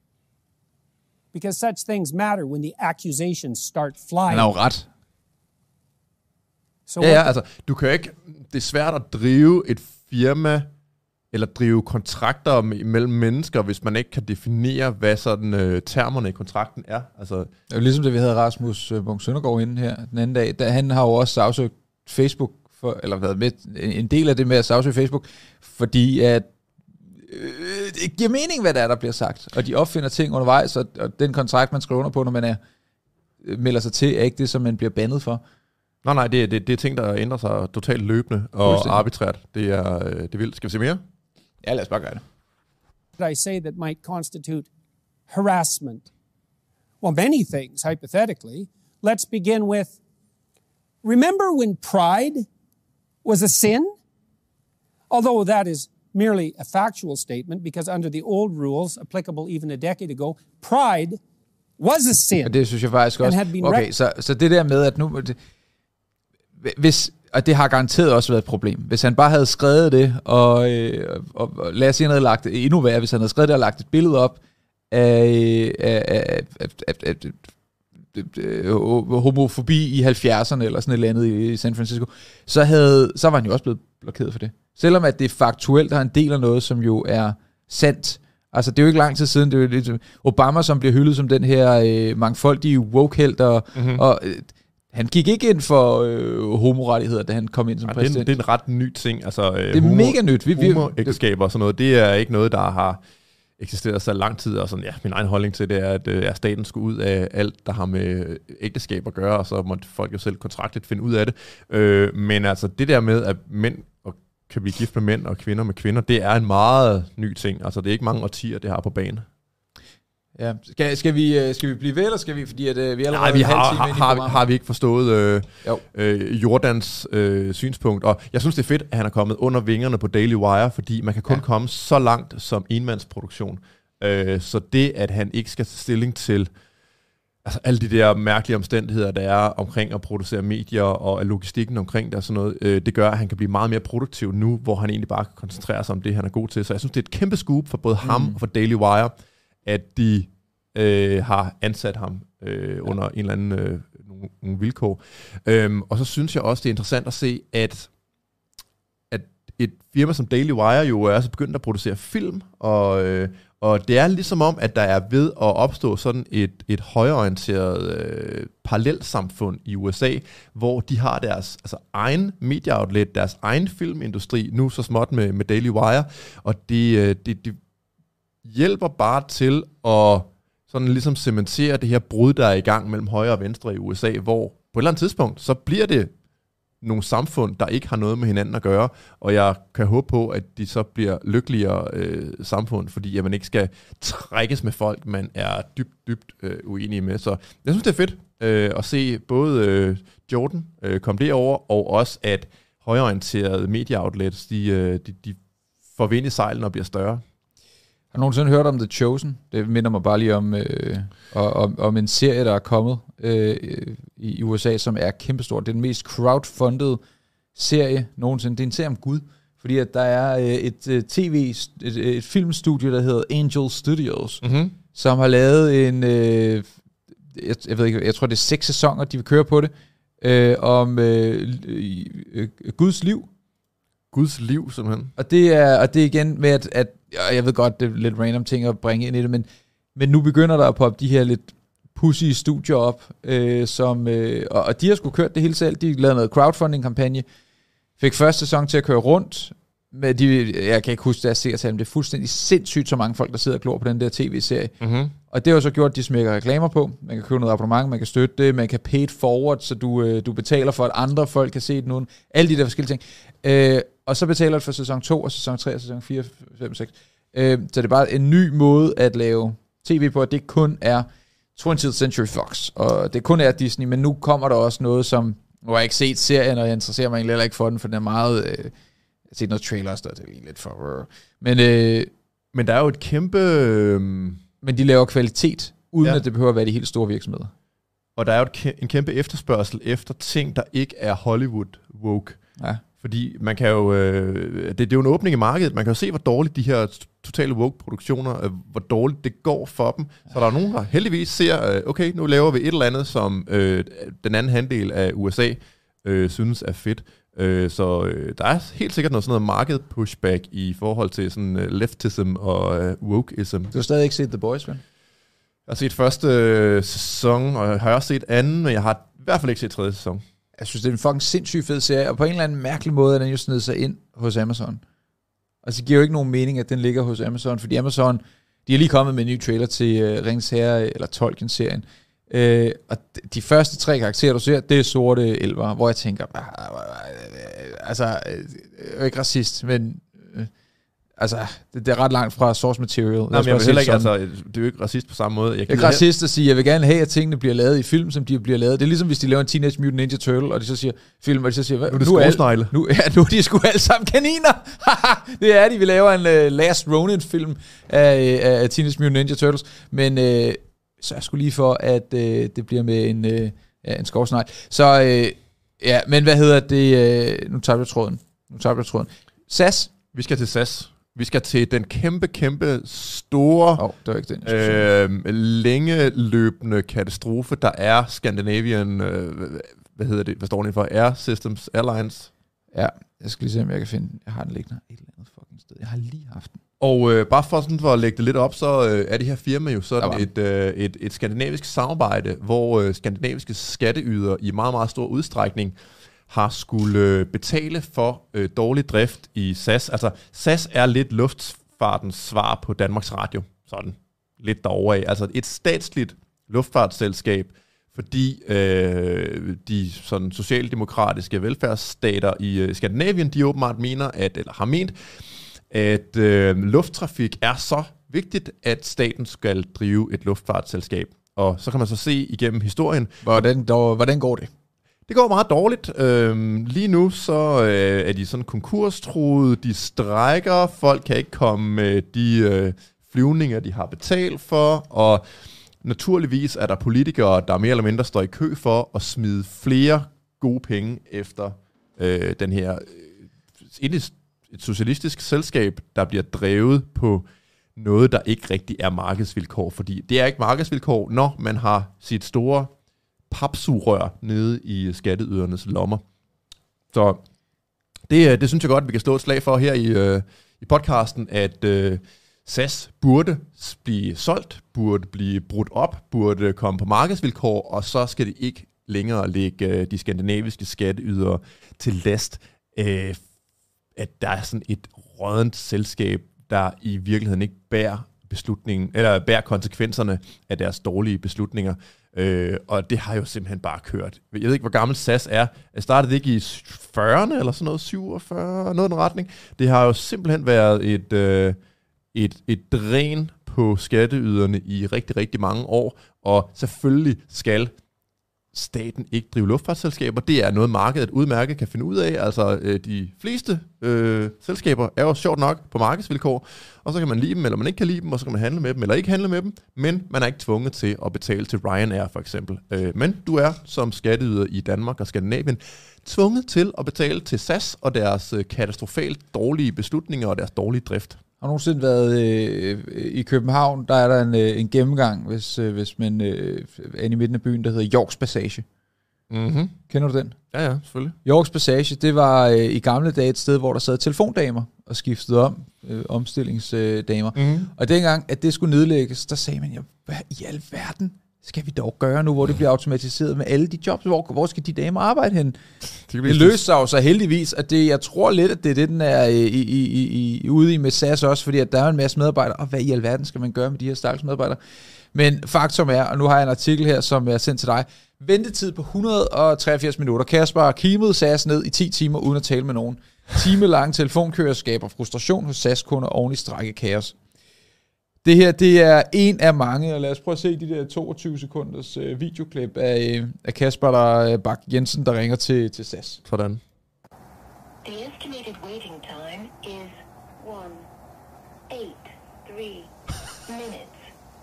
Speaker 4: Because such things matter when the accusations start flying.
Speaker 1: Han har jo ret.
Speaker 2: So ja, ja, altså, du kan ikke... Det er svært at drive et firma eller drive kontrakter mellem mennesker, hvis man ikke kan definere, hvad sådan øh, termerne i kontrakten er. Altså,
Speaker 1: det er jo ligesom det, vi havde Rasmus Munk Søndergaard inde her den anden dag. Da han har jo også sagsøgt Facebook, for, eller været med en del af det med at sagsøge Facebook, fordi at øh, det giver mening, hvad der er, der bliver sagt. Og de opfinder ting undervejs, og, og den kontrakt, man skriver under på, når man er, melder sig til, er ikke det, som man bliver bandet for.
Speaker 2: Nej, nej, det, det, det er ting, der ændrer sig totalt løbende og arbitrært. Det er, det er vildt. Skal vi se mere?
Speaker 1: Ja, lad os bare gøre det.
Speaker 4: I say that might constitute harassment? Well, many things, hypothetically. Let's begin with, remember when pride was a sin? Although that is merely a factual statement, because under the old rules, applicable even a decade ago, pride was a sin.
Speaker 1: Og det synes jeg faktisk også. Okay, så, så det der med, at nu... Det, hvis, og det har garanteret også været et problem. Hvis han bare havde skrevet det, og, øh, og, og lad os sige, han havde lagt det endnu værre, hvis han havde skrevet det og lagt et billede op af, af, af, af, af, af, af homofobi i halvfjerdserne, eller sådan et eller andet i San Francisco, så, havde, så var han jo også blevet blokeret for det. Selvom at det faktuelt har en del af noget, som jo er sandt. Altså, det er jo ikke lang tid siden, det er jo lidt Obama, som bliver hyldet som den her øh, mangfoldige woke-helt, og, mm-hmm. og øh, han gik ikke ind for øh, homorettigheder, da han kom ind som ja, præsident.
Speaker 2: Det er, en, det er en ret ny ting. Altså, øh,
Speaker 1: det er homo, mega nyt. Vi,
Speaker 2: homoægteskaber og sådan noget, det er ikke noget, der har eksisteret så lang tid. Og sådan, ja, min egen holdning til det er, at, øh, at staten skulle ud af alt, der har med ægteskab at gøre, og så må folk jo selv kontraktligt finde ud af det. Øh, men altså, det der med, at mænd og kan blive gift med mænd og kvinder med kvinder, det er en meget ny ting. Altså, det er ikke mange årtier, det har på banen.
Speaker 1: Ja. Skal, skal, vi, skal vi blive ved, eller skal vi, fordi at, uh, vi allerede
Speaker 2: Nej, vi har, har, har, har vi ikke forstået øh, øh, Jordans øh, synspunkt, og jeg synes, det er fedt, at han er kommet under vingerne på Daily Wire, fordi man kan kun ja. komme så langt som enmandsproduktion. Øh, så det, at han ikke skal tage stilling til altså, alle de der mærkelige omstændigheder, der er omkring at producere medier, og logistikken omkring det og sådan noget, øh, det gør, at han kan blive meget mere produktiv nu, hvor han egentlig bare kan koncentrere sig om det, han er god til. Så jeg synes, det er et kæmpe scoop for både mm. ham og for Daily Wire, at de øh, har ansat ham øh, under ja. en eller anden øh, nogle, nogle vilkår. Øhm, og så synes jeg også, det er interessant at se, at, at et firma som Daily Wire jo er så begyndt at producere film, og, øh, og det er ligesom om, at der er ved at opstå sådan et, et højreorienteret øh, parallelsamfund i U S A, hvor de har deres altså, egen medieoutlet, deres egen filmindustri, nu så småt med, med Daily Wire, og det de, de hjælper bare til at sådan ligesom cementere det her brud, der er i gang mellem højre og venstre i U S A, hvor på et eller andet tidspunkt, så bliver det nogle samfund, der ikke har noget med hinanden at gøre, og jeg kan håbe på, at de så bliver lykkeligere øh, samfund, fordi at man ikke skal trækkes med folk, man er dybt, dybt øh, uenige med. Så jeg synes, det er fedt øh, at se både øh, Jordan øh, komme derover, og også at højreorienterede medieoutlets, de, øh, de, de får vind i sejlen og bliver større.
Speaker 1: Har du nogensinde hørt om The Chosen? Det minder mig bare lige om, øh, om, om en serie, der er kommet øh, i U S A, som er kæmpestor. Det er den mest crowdfunded serie nogensinde. Det er en serie om Gud, fordi at der er øh, et øh, tv, et, et filmstudie, der hedder Angel Studios, mm-hmm. som har lavet en, øh, jeg, jeg ved ikke, jeg tror det er seks sæsoner, de vil køre på det, øh, om øh, øh, Guds liv.
Speaker 2: Guds liv, simpelthen.
Speaker 1: Og det er, og det er igen med, at, at jeg ved godt, det er lidt random ting at bringe ind i det, men, men nu begynder der at poppe de her lidt pussy studier op, øh, som, øh, og, og de har sgu kørt det hele selv. De lavede noget crowdfunding-kampagne, fik første sæson til at køre rundt, med de, jeg kan ikke huske deres seertal, men det er fuldstændig sindssygt så mange folk, der sidder og glor på den der tv-serie. Mm-hmm. Og det har jo så gjort, at de smækker reklamer på. Man kan købe noget abonnement, man kan støtte det, man kan pay it forward, så du, øh, du betaler for, at andre folk kan se det nu. Alle de der forskellige ting. Øh, og så betaler du for sæson to, og sæson tre, og sæson fire, fem, seks. Øh, så det er bare en ny måde at lave tv på, at det kun er twentieth Century Fox, og det kun er Disney, men nu kommer der også noget, som, nu har jeg ikke set serien, og jeg interesserer mig egentlig heller ikke for den, for den er meget, øh, jeg har set noget trailers, der det er lidt for, øh, men, øh,
Speaker 2: men der er jo et kæmpe, øh,
Speaker 1: men de laver kvalitet, uden ja. at det behøver at være de helt store virksomheder.
Speaker 2: Og der er jo et kæ- en kæmpe efterspørgsel efter ting, der ikke er Hollywood woke. Ja. Fordi man kan jo, øh, det, det er jo en åbning i markedet, man kan jo se, hvor dårligt de her totale woke-produktioner, øh, hvor dårligt det går for dem. Så der er nogen, der heldigvis ser, øh, okay, nu laver vi et eller andet, som øh, den anden halvdel af U S A øh, synes er fedt. Øh, så øh, der er helt sikkert noget sådan noget market pushback i forhold til sådan uh, leftism og uh, wokeism.
Speaker 1: Du har stadig ikke set The Boys, vel?
Speaker 2: Jeg har set første øh, sæson, og jeg har også set anden, men jeg har i hvert fald ikke set tredje sæson.
Speaker 1: Jeg synes, det er en fucking sindssygt fed serie, og på en eller anden mærkelig måde er den jo snedet sig ind hos Amazon. Altså, det giver jo ikke nogen mening, at den ligger hos Amazon, fordi Amazon, de er lige kommet med en ny trailer til uh, Ringens Herre, eller Tolkien-serien. Uh, og de første tre karakterer, du ser, det er sorte elver, hvor jeg tænker, altså, jeg er ikke racist, men uh, altså, det, det er ret langt fra source material.
Speaker 2: Nej, men jeg vil heller ikke, altså, det er jo ikke racist på samme måde.
Speaker 1: Jeg er ikke racist at sige, jeg vil gerne have, at tingene bliver lavet i film, som de bliver lavet. Det er ligesom, hvis de laver en Teenage Mutant Ninja Turtle, og de så siger, film, og de så siger,
Speaker 2: nu er det skosnegle.
Speaker 1: Nu, ja, nu er de sgu alle sammen kaniner. Det er de, vi laver en uh, Last Ronin-film af, af Teenage Mutant Ninja Turtles. Men uh, så er jeg sgu lige for, at uh, det bliver med en, uh, ja, en skovsnegl. Så uh, ja, men hvad hedder det? Uh, nu tager vi tråden. Nu tager vi tråden. S A S.
Speaker 2: Vi skal til S A S. Vi skal til den kæmpe, kæmpe, store,
Speaker 1: oh, det var ikke den
Speaker 2: øh, længeløbende katastrofe, der er Scandinavian, øh, hvad hedder det, hvad står den for? Air Systems Airlines.
Speaker 1: Ja, jeg skal lige se, om jeg kan finde den. Jeg har den liggende et eller andet fucking sted. Jeg har lige haft den.
Speaker 2: Og øh, bare for, sådan, for at lægge det lidt op, så øh, er det her firma jo sådan et, øh, et, et skandinavisk samarbejde, hvor øh, skandinaviske skatteyder i meget, meget stor udstrækning har skulle betale for øh, dårlig drift i S A S. Altså, S A S er lidt luftfartens svar på Danmarks Radio. Sådan lidt derovre af. Altså et statsligt luftfartsselskab, fordi øh, de sådan socialdemokratiske velfærdsstater i øh, Skandinavien, de åbenbart mener, at, eller har ment, at øh, lufttrafik er så vigtigt, at staten skal drive et luftfartsselskab. Og så kan man så se igennem historien.
Speaker 1: Hvordan, dog, hvordan går det?
Speaker 2: Det går meget dårligt. Øhm, lige nu så øh, er de sådan konkurstruede, de strejker, folk kan ikke komme med de øh, flyvninger, de har betalt for, og naturligvis er der politikere, der mere eller mindre står i kø for at smide flere gode penge efter øh, den her øh, et socialistisk selskab, der bliver drevet på noget, der ikke rigtig er markedsvilkår, fordi det er ikke markedsvilkår, når man har sit store papsugerør nede i skatteydernes lommer. Så det, det synes jeg godt, vi kan slå et slag for her i, øh, i podcasten, at øh, S A S burde blive solgt, burde blive brudt op, burde komme på markedsvilkår, og så skal det ikke længere lægge øh, de skandinaviske skatteydere til last, øh, at der er sådan et rådent selskab, der i virkeligheden ikke bærer beslutningen, eller bærer konsekvenserne af deres dårlige beslutninger. Øh, og det har jo simpelthen bare kørt. Jeg ved ikke, hvor gammel S A S er. Jeg startede ikke i fyrrerne eller sådan noget, syvogfyrre, noget i den retning. Det har jo simpelthen været et, øh, et, et dræn på skatteyderne i rigtig, rigtig mange år. Og selvfølgelig skal staten ikke drive luftfartsselskaber. Det er noget, markedet udmærket kan finde ud af. Altså, øh, de fleste øh, selskaber er jo sjovt nok på markedsvilkår, og så kan man lide dem, eller man ikke kan lide dem, og så kan man handle med dem, eller ikke handle med dem, men man er ikke tvunget til at betale til Ryanair, for eksempel. Øh, men du er, som skatteyder i Danmark og Skandinavien, tvunget til at betale til S A S og deres øh, katastrofalt dårlige beslutninger og deres dårlige drift.
Speaker 1: Har nogensinde været øh, i København, der er der en, øh, en gennemgang, hvis, øh, hvis man øh, er i midten af byen, der hedder Yorks Passage.
Speaker 2: Mm-hmm.
Speaker 1: Kender du den?
Speaker 2: Ja, ja, selvfølgelig.
Speaker 1: Yorks Passage, det var øh, i gamle dage et sted, hvor der sad telefondamer og skiftede om, øh, omstillingsdamer.
Speaker 2: Mm-hmm.
Speaker 1: Og dengang, at det skulle nedlægges, der sagde man, ja, hvad i alverden skal vi dog gøre nu, hvor det bliver automatiseret med alle de jobs? Hvor, hvor skal de damer arbejde hen? Det, det løser sig jo så heldigvis, at det, jeg tror lidt, at det er det, den er i, i, i, i, ude i med S A S også, fordi at der er en masse medarbejdere, og hvad i alverden skal man gøre med de her stakkels medarbejdere? Men faktum er, og nu har jeg en artikel her, som er sendt til dig, ventetid på et hundrede og treogfirs minutter. Kasper kimede S A S ned i ti timer uden at tale med nogen. Timelange telefonkører skaber frustration hos S A S-kunder oven i strækkekaos. Det her, det er en af mange, og lad os prøve at se de der toogtyve sekunders øh, videoklip af, af Kasper der, øh, Bak Jensen, der ringer til, til S A S.
Speaker 2: Sådan.
Speaker 5: The estimated waiting time is one eight three minutes.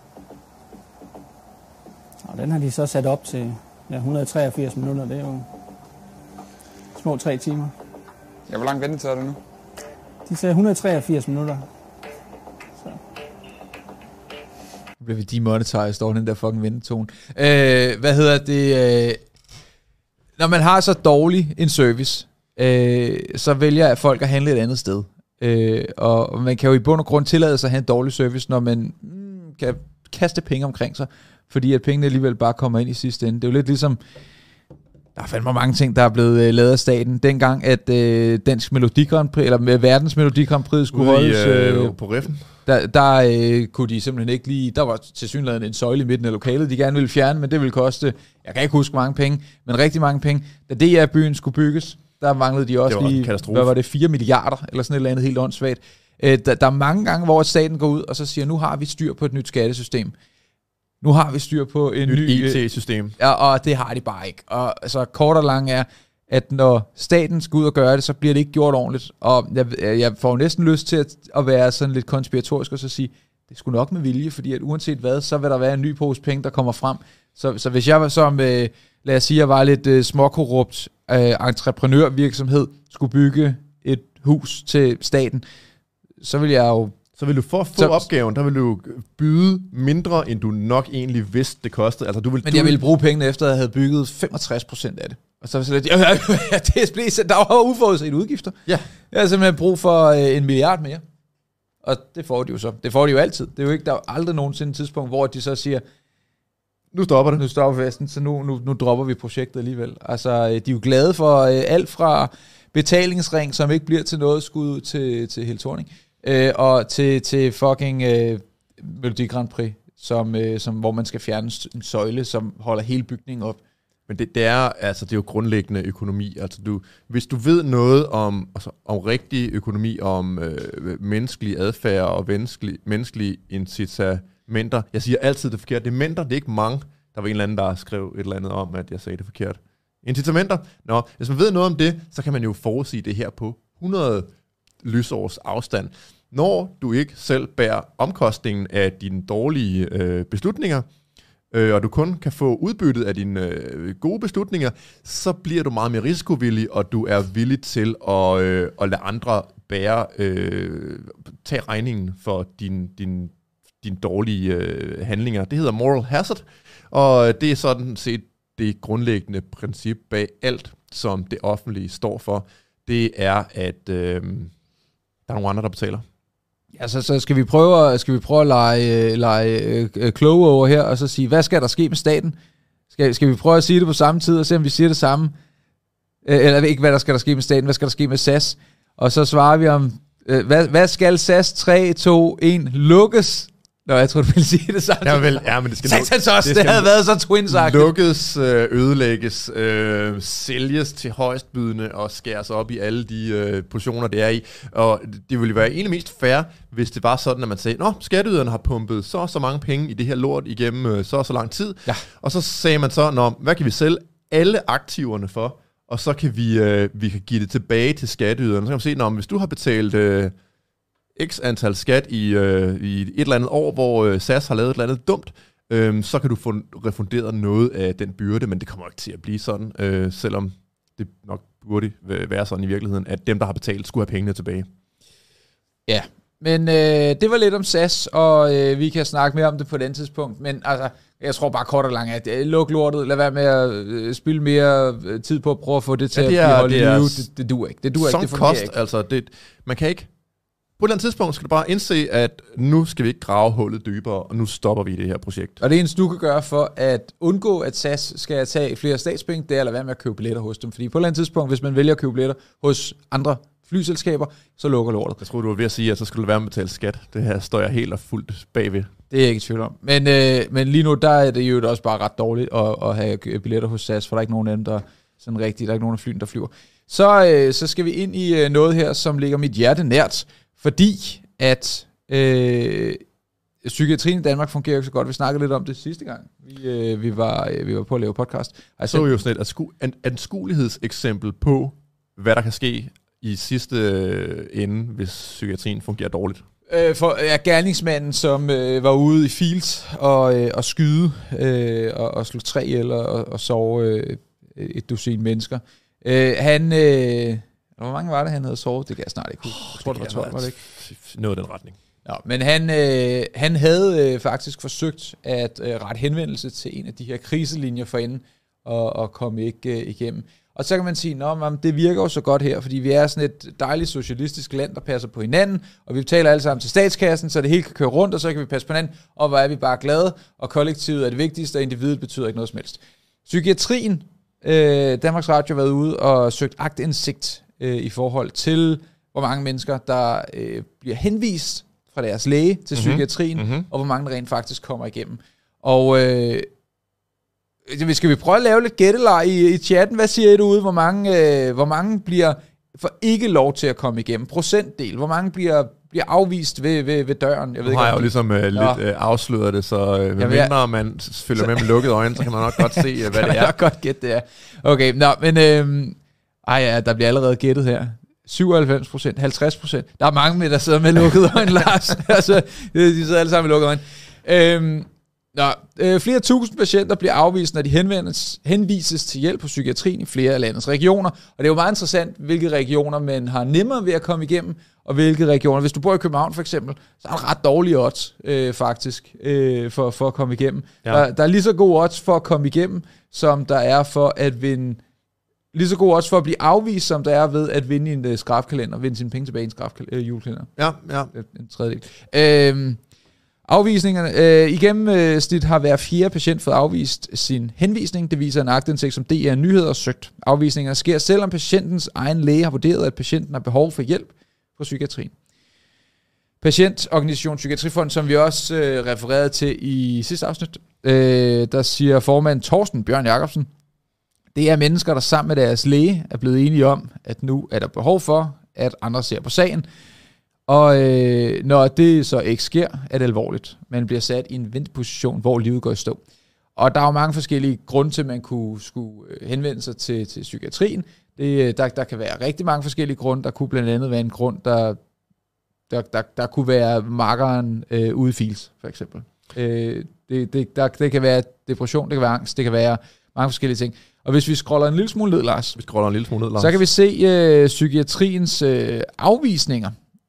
Speaker 6: Og den har de så sat op til ja, et hundrede og treogfirs minutter. Det er jo små tre timer.
Speaker 7: Ja, hvor lang ventetid er det nu?
Speaker 6: De sagde et hundrede og treogfirs minutter.
Speaker 1: Nu bliver vi demonetized over den der fucking vendetone. Øh, hvad hedder det? Øh, når man har så dårlig en service, øh, så vælger folk at handle et andet sted. Øh, og man kan jo i bund og grund tillade sig at have en dårlig service, når man mm, kan kaste penge omkring sig, fordi at pengene alligevel bare kommer ind i sidste ende. Det er jo lidt ligesom, der er fandme mange ting, der er blevet øh, lavet af staten. Dengang, at øh, Dansk Melodi Grand Prix, eller Verdens Melodi Grand Prix skulle
Speaker 2: Ude
Speaker 1: holdes...
Speaker 2: I, øh,
Speaker 1: øh,
Speaker 2: på Riffen.
Speaker 1: Der, der øh, kunne de simpelthen ikke lige... Der var tilsyneladende en søjle i midten af lokalet, de gerne ville fjerne, men det ville koste... Jeg kan ikke huske mange penge, men rigtig mange penge. Da D R-byen skulle bygges, der manglede de også,
Speaker 2: også
Speaker 1: lige... Hvad var det? fire milliarder, eller sådan et eller andet helt åndssvagt. Øh, der, der er mange gange, hvor staten går ud og så siger, nu har vi styr på et nyt skattesystem. Nu har vi styr på en
Speaker 2: nyt
Speaker 1: ny...
Speaker 2: I T-system.
Speaker 1: Ja, og det har de bare ikke. Og altså, kort og lang er, at når staten skal ud og gøre det, så bliver det ikke gjort ordentligt. Og jeg, jeg får næsten lyst til at, at være sådan lidt konspiratorisk og så sige, det skulle nok med vilje, fordi at uanset hvad, så vil der være en ny pose penge, der kommer frem. Så, så hvis jeg var som, øh, lad os sige, jeg var lidt øh, småkorrupt øh, entreprenørvirksomhed, skulle bygge et hus til staten, så vil jeg jo...
Speaker 2: Så vil du for at få
Speaker 1: så,
Speaker 2: opgaven, der vil du byde mindre, end du nok egentlig vidste, det kostede. Altså, du vil,
Speaker 1: men
Speaker 2: du
Speaker 1: jeg ville bruge pengene efter, at jeg havde bygget femogtres procent af det. Og så var det lidt, ja, ja, T S B, der var uforudset udgifter.
Speaker 2: Ja.
Speaker 1: Jeg har simpelthen brug for øh, en milliard mere. Og det får de jo så. Det får de jo altid. Det er jo ikke, der er aldrig nogensinde et tidspunkt, hvor de så siger,
Speaker 2: nu stopper det.
Speaker 1: Nu stopper festen, så nu, nu, nu dropper vi projektet alligevel. Altså, de er jo glade for øh, alt fra betalingsring, som ikke bliver til noget, skud ud til, til Helle Thorning, øh, og til, til fucking øh, Melodi Grand Prix, som, øh, som, hvor man skal fjerne en søjle, som holder hele bygningen op.
Speaker 2: Men det, det, er, altså, det er jo grundlæggende økonomi. Altså, du, hvis du ved noget om, altså, om rigtig økonomi, om øh, menneskelig adfærd og menneskelige, menneskelige incitamenter. Jeg siger altid det forkert. Det er menter, det er ikke mange. Der var en eller anden, der skrev et eller andet om, at jeg sagde det forkert. Incitamenter. Nå, hvis man ved noget om det, så kan man jo forudsige det her på hundrede lysårs afstand. Når du ikke selv bærer omkostningen af dine dårlige øh, beslutninger, øh, og du kun kan få udbyttet af dine øh, gode beslutninger, så bliver du meget mere risikovillig, og du er villig til at, øh, at lade andre bære, øh, tage regningen for dine din, din dårlige øh, handlinger. Det hedder moral hazard, og det er sådan set det grundlæggende princip bag alt, som det offentlige står for. Det er, at øh, der er nogle andre, der betaler.
Speaker 1: Ja, så, så skal vi prøve, skal vi prøve at lege, lege øh, kloge over her, og så sige, hvad skal der ske med staten? Skal, skal vi prøve at sige det på samme tid, og se om vi siger det samme? Øh, eller ikke, hvad der skal der ske med staten, hvad skal der ske med S A S? Og så svarer vi om, øh, hvad, hvad skal S A S tre, to, et lukkes? Nå, jeg tror du ville sige det samme.
Speaker 2: Ja, vel, ja, men det skal
Speaker 1: Satans også, det, det havde været så twins-agtigt.
Speaker 2: Lukkes, ødelægges, øh, sælges til højstbydende og skæres op i alle de øh, positioner, det er i. Og det ville være egentlig mest fair, hvis det var sådan, at man sagde, nå, skatteyderne har pumpet så så mange penge i det her lort igennem øh, så så lang tid. Ja. Og så sagde man så, nå, hvad kan vi sælge alle aktiverne for? Og så kan vi, øh, vi kan give det tilbage til skatteyderne. Så kan man se, nå, hvis du har betalt... Øh, x antal skat i, øh, i et eller andet år, hvor øh, S A S har lavet et eller andet dumt, øh, så kan du få refunderet noget af den byrde, men det kommer ikke til at blive sådan, øh, selvom det nok burde være sådan i virkeligheden, at dem, der har betalt, skulle have pengene tilbage.
Speaker 1: Ja, men øh, det var lidt om S A S, og øh, vi kan snakke mere om det på et andet tidspunkt, men altså, jeg tror bare kort og langt, at øh, luk lortet, lad være med at øh, spilde mere øh, tid på at prøve at få det til ja, det er, at blive holdt i live. Det, det duer ikke. Det duer ikke, det fungerer
Speaker 2: kost,
Speaker 1: ikke.
Speaker 2: Altså, det, man kan ikke på et eller andet tidspunkt skal du bare indse, at nu skal vi ikke grave hullet dybere, og nu stopper vi det her projekt.
Speaker 1: Og det eneste, du kan gøre for at undgå, at S A S skal tage flere statspenge, det er at lade være med at købe billetter hos dem. Fordi på et eller andet tidspunkt, hvis man vælger at købe billetter hos andre flyselskaber, så lukker lortet.
Speaker 2: Jeg tror du var ved at sige, at så skulle du være med at betale skat. Det her står jeg helt og fuldt bagved.
Speaker 1: Det er jeg ikke i tvivl om. Men, øh, men lige nu, der er det jo også bare ret dårligt at, at have billetter hos S A S, for der er ikke nogen af dem, der sådan rigtigt, der er ikke nogen af flyene, der flyver. Så, øh, så skal vi ind i noget her, som ligger mit hjerte nært, fordi at øh, psykiatrien i Danmark fungerer ikke så godt. Vi snakkede lidt om det sidste gang, vi, øh, vi, var, øh, vi var på at lave podcast.
Speaker 2: Altså, så er jo sådan et ansku- anskuelighedseksempel på, hvad der kan ske i sidste øh, ende, hvis psykiatrien fungerer dårligt.
Speaker 1: Øh, for ja, gerningsmanden, som øh, var ude i fields og, øh, og skyde øh, og, og slå træ ihjel og, og sove øh, et dusin mennesker. Øh, han... Øh, Hvor mange var det, han havde sovet? Det kan jeg snart ikke huske. Jeg tror, det, det var tolv, var det ikke?
Speaker 2: Noget i den retning.
Speaker 1: Ja, men han, øh, han havde øh, faktisk forsøgt at øh, rette henvendelse til en af de her kriselinjer for inden, og, og komme ikke øh, igennem. Og så kan man sige, at det virker jo så godt her, fordi vi er sådan et dejligt socialistisk land, der passer på hinanden, og vi betaler alle sammen til statskassen, så det hele kan køre rundt, og så kan vi passe på hinanden, og hvor er vi bare glade, og kollektivet er det vigtigste, og individet betyder ikke noget som helst. Psykiatrien, øh, Danmarks Radio har været ude og søgt aktindsigt øh, i forhold til, hvor mange mennesker, der øh, bliver henvist fra deres læge til
Speaker 2: mm-hmm.
Speaker 1: psykiatrien,
Speaker 2: mm-hmm.
Speaker 1: og hvor mange der rent faktisk kommer igennem. Og øh, skal vi prøve at lave lidt gætteleg i, i chatten? Hvad siger I derude? Hvor mange, øh, hvor mange bliver for ikke lov til at komme igennem? Procentdel. Hvor mange bliver, bliver afvist ved, ved, ved døren? Jeg ved
Speaker 2: nu har jeg jo ligesom øh, lidt øh, afsløret det, så øh, hvad mindre jeg... man følger med med lukkede øjne, så kan man nok godt se, øh, hvad det er.
Speaker 1: Nok godt gætte det er. Okay, nå, men øh, ej, ja, der bliver allerede gættet her. syvoghalvfems procent, halvtreds procent. Der er mange med, der sidder med lukkede øjne, Lars. Altså, de sidder alle sammen med lukkede øjne. Øhm, nå, øh, flere tusind patienter bliver afvist, når de henvendes, henvises til hjælp på psykiatrien i flere af landets regioner. Og det er jo meget interessant, hvilke regioner man har nemmere ved at komme igennem, og hvilke regioner. Hvis du bor i København for eksempel, så er der ret dårlige odds øh, faktisk øh, for, for at komme igennem. Ja. Der, der er lige så gode odds for at komme igennem, som der er for at vinde. Lige så god også for at blive afvist, som der er ved at vinde en uh, skrabkalender, vinde sine penge tilbage i en skrabkalender, uh, julekalender.
Speaker 2: Ja, ja.
Speaker 1: En tredjedel. Øhm, afvisningerne. Øh, igennem øh, snit har hver fjerde patient fået afvist sin henvisning. Det viser en aktindsigt, som D R Nyheder søgt. Afvisningerne sker, selvom patientens egen læge har vurderet, at patienten har behov for hjælp fra psykiatrien. Patientorganisation Psykiatrifond, som vi også øh, refererede til i sidste afsnit, øh, der siger formand Torsten Bjørn Jacobsen, det er mennesker, der sammen med deres læge er blevet enige om, at nu er der behov for, at andre ser på sagen. Og øh, når det så ikke sker, er det alvorligt. Man bliver sat i en venteposition, hvor livet går i stå. Og der er jo mange forskellige grunde til, at man kunne skulle henvende sig til, til psykiatrien. Det, der, der kan være rigtig mange forskellige grunde. Der kunne blandt andet være en grund, der, der, der, der kunne være makkeren øh, ude i fils, for eksempel. Øh, det, det, der, det kan være depression, det kan være angst, det kan være mange forskellige ting. Og hvis vi scroller en lille smule ned, Lars,
Speaker 2: vi scroller en lille smule ned, Lars.
Speaker 1: så kan vi se øh, psykiatriens øh, afvisninger,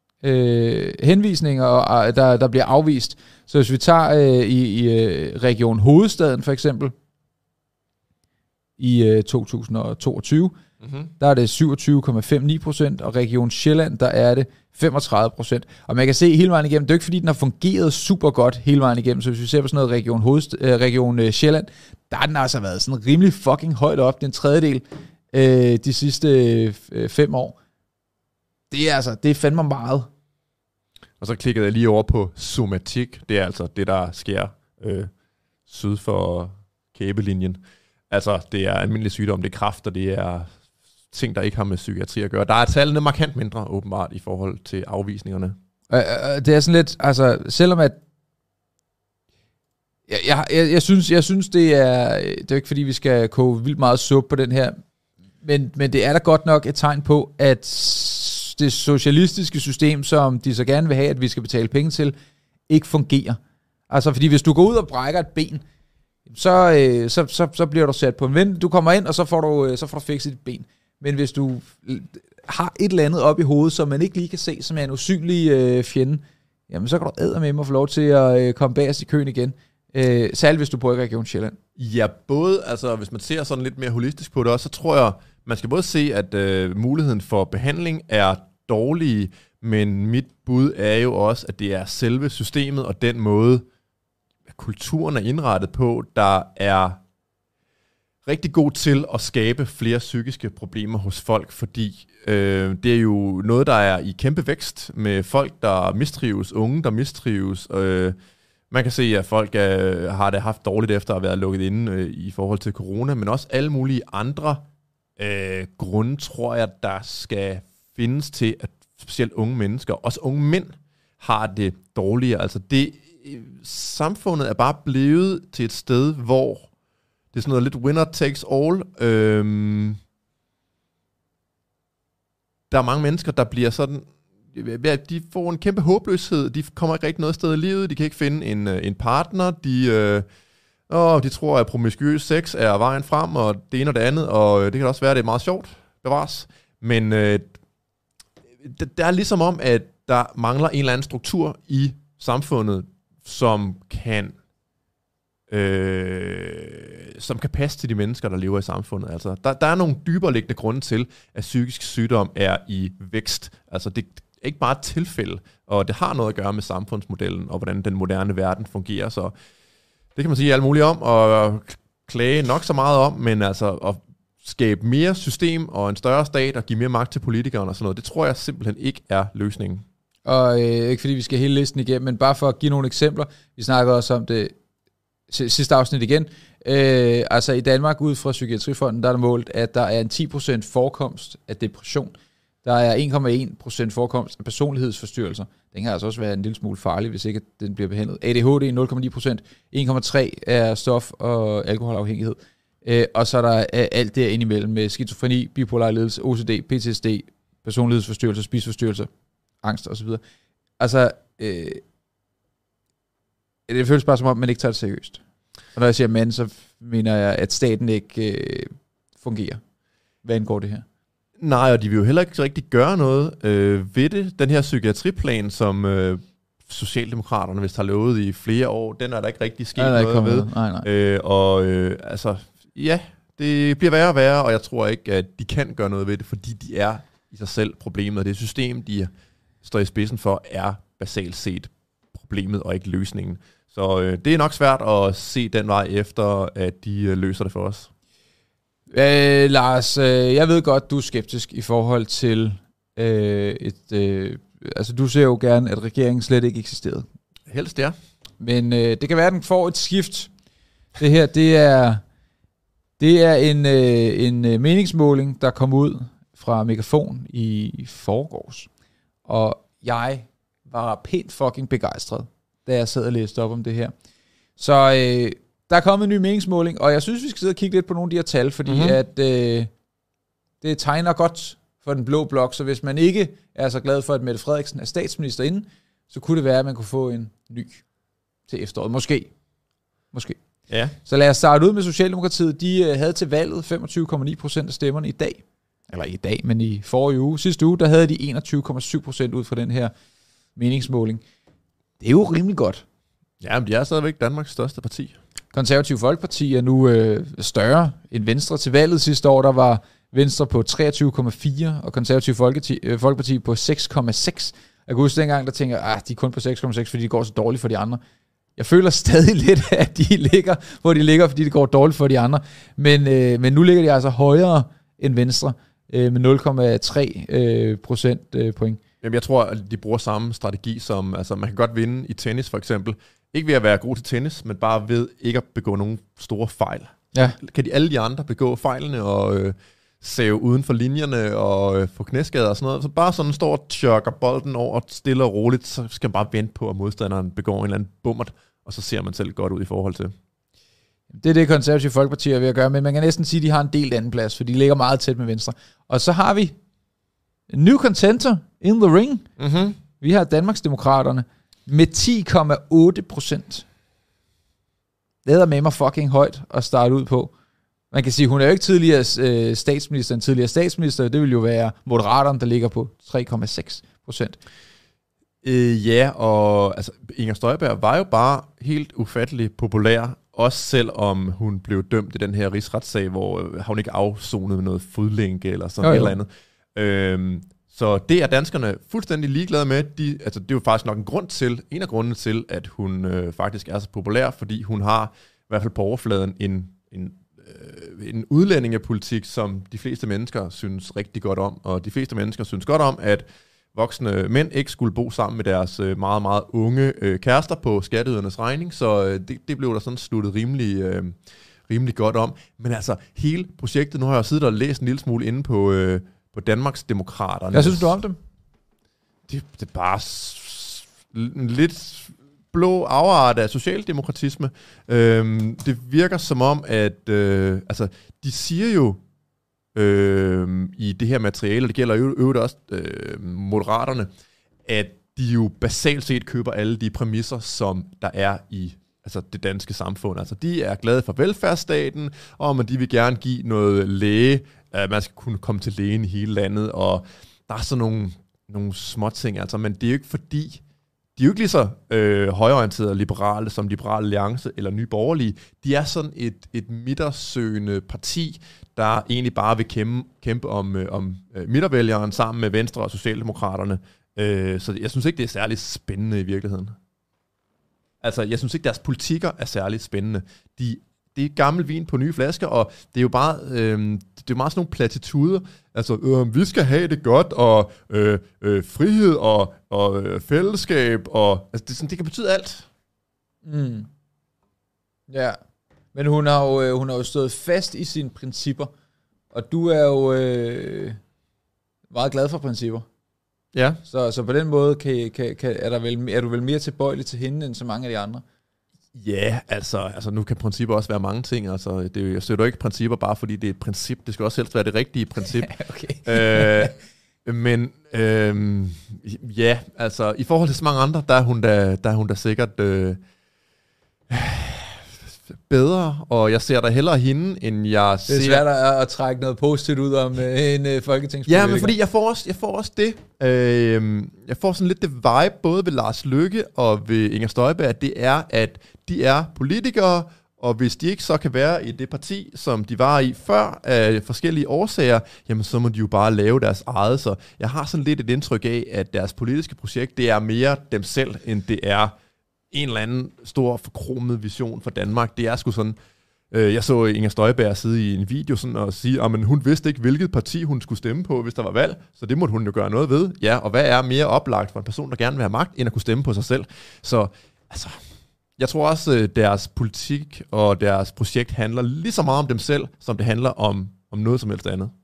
Speaker 1: øh, henvisninger, og, der, der bliver afvist. Så hvis vi tager øh, i, i øh, Region Hovedstaden for eksempel, i øh, to tusind og toogtyve, mm-hmm. der er det syvogtyve komma femoghalvfems procent, og Region Sjælland, der er det femogtredive procent. Og man kan se hele vejen igennem, det er ikke fordi, den har fungeret super godt hele vejen igennem, så hvis vi ser på sådan noget Region, Hovedst- øh, Region øh, Sjælland, der har den altså været sådan rimelig fucking højt op, den tredjedel øh, de sidste øh, fem år. Det er altså, det er fandme meget.
Speaker 2: Og så klikkede jeg lige over på somatik, det er altså det, der sker øh, syd for kæbelinjen. Altså, det er almindelig sygdom, det er kræft, og det er ting, der ikke har med psykiatri at gøre. Der er tallene markant mindre, åbenbart, i forhold til afvisningerne.
Speaker 1: Øh, øh, det er sådan lidt, altså, selvom at jeg, jeg, jeg, jeg, synes, jeg synes, det er, det er ikke fordi, vi skal koge vildt meget suppe på den her, men, men det er da godt nok et tegn på, at det socialistiske system, som de så gerne vil have, at vi skal betale penge til, ikke fungerer. Altså, fordi hvis du går ud og brækker et ben, så, øh, så, så, så bliver du sat på en ven. Du kommer ind, og så får du, så får du fikset dit ben. Men hvis du har et eller andet op i hovedet, som man ikke lige kan se, som er en usynlig øh, fjende, jamen så kan du eddermame og få lov til at øh, komme bagerst i køen igen. Øh, særligt hvis du bor i Region Sjælland.
Speaker 2: Ja, både, altså hvis man ser sådan lidt mere holistisk på det også, så tror jeg, man skal både se, at øh, muligheden for behandling er dårlig, men mit bud er jo også, at det er selve systemet og den måde, kulturen er indrettet på, der er rigtig god til at skabe flere psykiske problemer hos folk, fordi øh, det er jo noget, der er i kæmpe vækst med folk, der mistrives, unge, der mistrives. Øh, man kan se, at folk øh, har det haft dårligt efter at være lukket inde øh, i forhold til corona, men også alle mulige andre øh, grunde, tror jeg, der skal findes til, at specielt unge mennesker, også unge mænd, har det dårligere. Altså det samfundet er bare blevet til et sted, hvor det er sådan noget lidt winner takes all. Øhm, der er mange mennesker, der bliver sådan, de får en kæmpe håbløshed, de kommer ikke rigtig noget sted i livet, de kan ikke finde en, en partner, de, øh, åh, de tror, at promiskuøs sex er vejen frem, og det ene og det andet, og det kan også være, at det er meget sjovt, bevares. Men øh, det, det er ligesom om, at der mangler en eller anden struktur i samfundet, som kan øh, som kan passe til de mennesker, der lever i samfundet. Altså, der, der er nogle dybere liggende grunde til, at psykisk sygdom er i vækst. Altså, det er ikke bare et tilfælde, og det har noget at gøre med samfundsmodellen, og hvordan den moderne verden fungerer. Så det kan man sige alt muligt om, og klage nok så meget om, men altså at skabe mere system og en større stat og give mere magt til politikerne og sådan noget, det tror jeg simpelthen ikke er løsningen.
Speaker 1: Og øh, ikke fordi vi skal hele listen igennem, men bare for at give nogle eksempler. Vi snakkede også om det sidste afsnit igen. Øh, altså i Danmark, ud fra Psykiatrifonden, der er der målt, at der er en ti procent forekomst af depression. Der er en komma en procent forekomst af personlighedsforstyrrelser. Den kan altså også være en lille smule farlig, hvis ikke den bliver behandlet. A D H D nul komma ni procent, en komma tre er stof- og alkoholafhængighed. Øh, og så er der øh, alt det indimellem med skizofreni, bipolar lidelse, O C D, P T S D, personlighedsforstyrrelser, spiseforstyrrelser, angst osv. Altså, øh, det føles bare som om, man ikke tager det seriøst. Og når jeg siger mand, så mener jeg, at staten ikke øh, fungerer. Hvad angår det her?
Speaker 2: Nej, og de vil jo heller ikke rigtig gøre noget øh, ved det. Den her psykiatriplan, som øh, Socialdemokraterne vist har lovet i flere år, den er der ikke rigtig sket
Speaker 1: nej,
Speaker 2: noget ved.
Speaker 1: Nej, nej.
Speaker 2: Øh, og øh, altså, ja, det bliver værre og værre, og jeg tror ikke, at de kan gøre noget ved det, fordi de er i sig selv problemet. Og det system, de står i spidsen for, er basalt set problemet og ikke løsningen. Så øh, det er nok svært at se den vej efter, at de øh, løser det for os.
Speaker 1: Øh, Lars, øh, jeg ved godt, du er skeptisk i forhold til øh, et... Øh, altså, du ser jo gerne, at regeringen slet ikke eksisterede.
Speaker 2: Helst, ja.
Speaker 1: Men øh, det kan være, at den får et skift. Det her, det er, det er en, øh, en øh, meningsmåling, der kom ud fra Megafon i forgårs. Og jeg var pænt fucking begejstret, da jeg sad og læste op om det her. Så øh, der er kommet en ny meningsmåling, og jeg synes, vi skal sidde og kigge lidt på nogle af de her tal, fordi mm-hmm. at øh, det tegner godt for den blå blok, så hvis man ikke er så glad for, at Mette Frederiksen er statsminister inden, så kunne det være, at man kunne få en ny til efteråret. Måske. Måske.
Speaker 2: Ja.
Speaker 1: Så lad os starte ud med Socialdemokratiet. De øh, havde til valget femogtyve komma ni procent af stemmerne i dag. Eller i dag, men i forrige uge. Sidste uge, der havde de enogtyve komma syv procent ud fra den her meningsmåling. Det er jo rimelig godt.
Speaker 2: Ja, men de er stadigvæk Danmarks største parti.
Speaker 1: Konservativ Folkeparti er nu øh, større end Venstre. Til valget sidste år, der var Venstre på treogtyve komma fire og Konservativ Folkeparti, øh, Folkeparti på seks komma seks. Jeg kan huske dengang, der tænker jeg, ah, de er kun på seks komma seks, fordi de går så dårligt for de andre. Jeg føler stadig lidt, at de ligger, hvor de ligger, fordi det går dårligt for de andre. Men, øh, men nu ligger de altså højere end Venstre øh, med nul komma tre øh, procent øh, point.
Speaker 2: Jamen, jeg tror, at de bruger samme strategi som, altså man kan godt vinde i tennis for eksempel. Ikke ved at være god til tennis, men bare ved ikke at begå nogle store fejl.
Speaker 1: Ja.
Speaker 2: Kan de alle de andre begå fejlene og øh, save uden for linjerne og øh, få knæskader og sådan noget, så bare sådan står og tjørker bolden over stille og roligt, så skal man bare vente på, at modstanderen begår en eller anden bummert, og så ser man selv godt ud i forhold til.
Speaker 1: Det er det, Konservative Folkeparti er ved at gøre, men man kan næsten sige, at de har en delt anden plads, for de ligger meget tæt med Venstre. Og så har vi en new contender in the ring.
Speaker 2: Mm-hmm.
Speaker 1: Vi har Danmarksdemokraterne med ti komma otte procent. Det er med mig fucking højt at starte ud på. Man kan sige, hun er jo ikke tidligere øh, statsminister, en tidligere statsminister. Det vil jo være Moderaterne, der ligger på tre komma seks procent.
Speaker 2: Øh, ja, og altså, Inger Støjberg var jo bare helt ufattelig populær, også selvom hun blev dømt i den her rigsretssag, hvor øh, hun ikke afsonede med noget fodlænke eller sådan jo, jo. eller andet. Øhm, så det er danskerne fuldstændig ligeglade med. De, altså, det er jo faktisk nok en grund til, en af grundene til, at hun øh, faktisk er så populær, fordi hun har i hvert fald på overfladen en, en, øh, en udlændingepolitik, som de fleste mennesker synes rigtig godt om. Og de fleste mennesker synes godt om, at voksne mænd ikke skulle bo sammen med deres øh, meget, meget unge øh, kærester på skatteydernes regning. Så øh, det, det blev der sådan sluttet rimelig, øh, rimelig godt om. Men altså, hele projektet, nu har jeg siddet og læst en lille smule inde på... Øh, på Danmarksdemokraterne.
Speaker 1: Hvad synes du om dem?
Speaker 2: Det, det er bare s- en lidt blå afart af socialdemokratisme. Øhm, det virker som om, at øh, altså, de siger jo øh, i det her materiale, og det gælder jo øvrigt også øh, Moderaterne, at de jo basalt set køber alle de præmisser, som der er i altså det danske samfund. Altså, de er glade for velfærdsstaten, og men de vil gerne give noget læge, at man skal kunne komme til lægen i hele landet, og der er sådan nogle, nogle små ting, altså, men det er jo ikke fordi, de er jo ikke lige så øh, højreorienterede og liberale som Liberale Alliance eller Nye Borgerlige. De er sådan et, et midtersøgende parti, der egentlig bare vil kæmpe, kæmpe om, øh, om øh, midtervælgeren sammen med Venstre og Socialdemokraterne. Øh, så jeg synes ikke, det er særlig spændende i virkeligheden. Altså, jeg synes ikke, deres politikker er særlig spændende. De, det er gammel vin på nye flasker, og det er jo bare, øh, det er meget sådan nogle platituder. Altså, øh, vi skal have det godt, og øh, øh, frihed, og, og øh, fællesskab, og altså, det, sådan, det kan betyde alt.
Speaker 1: Mm. Ja, men hun har, jo, øh, hun har jo stået fast i sine principper, og du er jo øh, meget glad for principper.
Speaker 2: Ja.
Speaker 1: Så, så på den måde kan, kan, kan, er, der vel, er du vel mere tilbøjelig til hende, end så mange af de andre?
Speaker 2: Ja, altså, altså nu kan principper også være mange ting. Altså, det, jeg støtter ikke principper bare fordi det er et princip. Det skal også helst være det rigtige princip.
Speaker 1: Okay.
Speaker 2: øh, men øh, ja, altså i forhold til så mange andre, der er hun da, der er hun da sikkert øh, bedre, og jeg ser da hellere hende, end jeg ser...
Speaker 1: Det er svært at, at trække noget positivt ud om øh, en øh, folketingspolitiker.
Speaker 2: Ja, men fordi jeg får også, jeg får også det. Øh, jeg får sådan lidt det vibe, både ved Lars Løkke og ved Inger Støjberg, at det er, at de er politikere, og hvis de ikke så kan være i det parti, som de var i før, af forskellige årsager, jamen så må de jo bare lave deres eget. Så jeg har sådan lidt et indtryk af, at deres politiske projekt, det er mere dem selv, end det er en eller anden stor forkromet vision for Danmark. Det er sgu sådan, øh, jeg så Inger Støjberg sidde i en video sådan og sige, at hun vidste ikke, hvilket parti hun skulle stemme på, hvis der var valg, så det måtte hun jo gøre noget ved. Ja, og hvad er mere oplagt for en person, der gerne vil have magt, end at kunne stemme på sig selv? Så altså, jeg tror også, at deres politik og deres projekt handler lige så meget om dem selv, som det handler om, om noget som helst andet.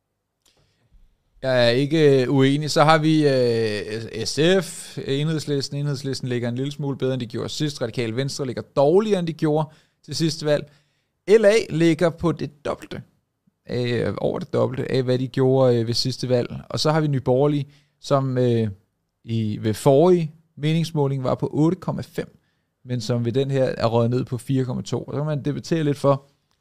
Speaker 1: Jeg er ikke uenig. Så har vi uh, S F, Enhedslisten. Enhedslisten ligger en lille smule bedre, end de gjorde sidst. Radikale Venstre ligger dårligere, end de gjorde til sidste valg. L A ligger på det dobbelte, uh, over det dobbelte af, hvad de gjorde uh, ved sidste valg. Og så har vi Nye Borgerlige, som uh, i, ved forrige meningsmåling var på otte komma fem, men som ved den her er røget ned på fire komma to. Og så kan man debattere lidt for,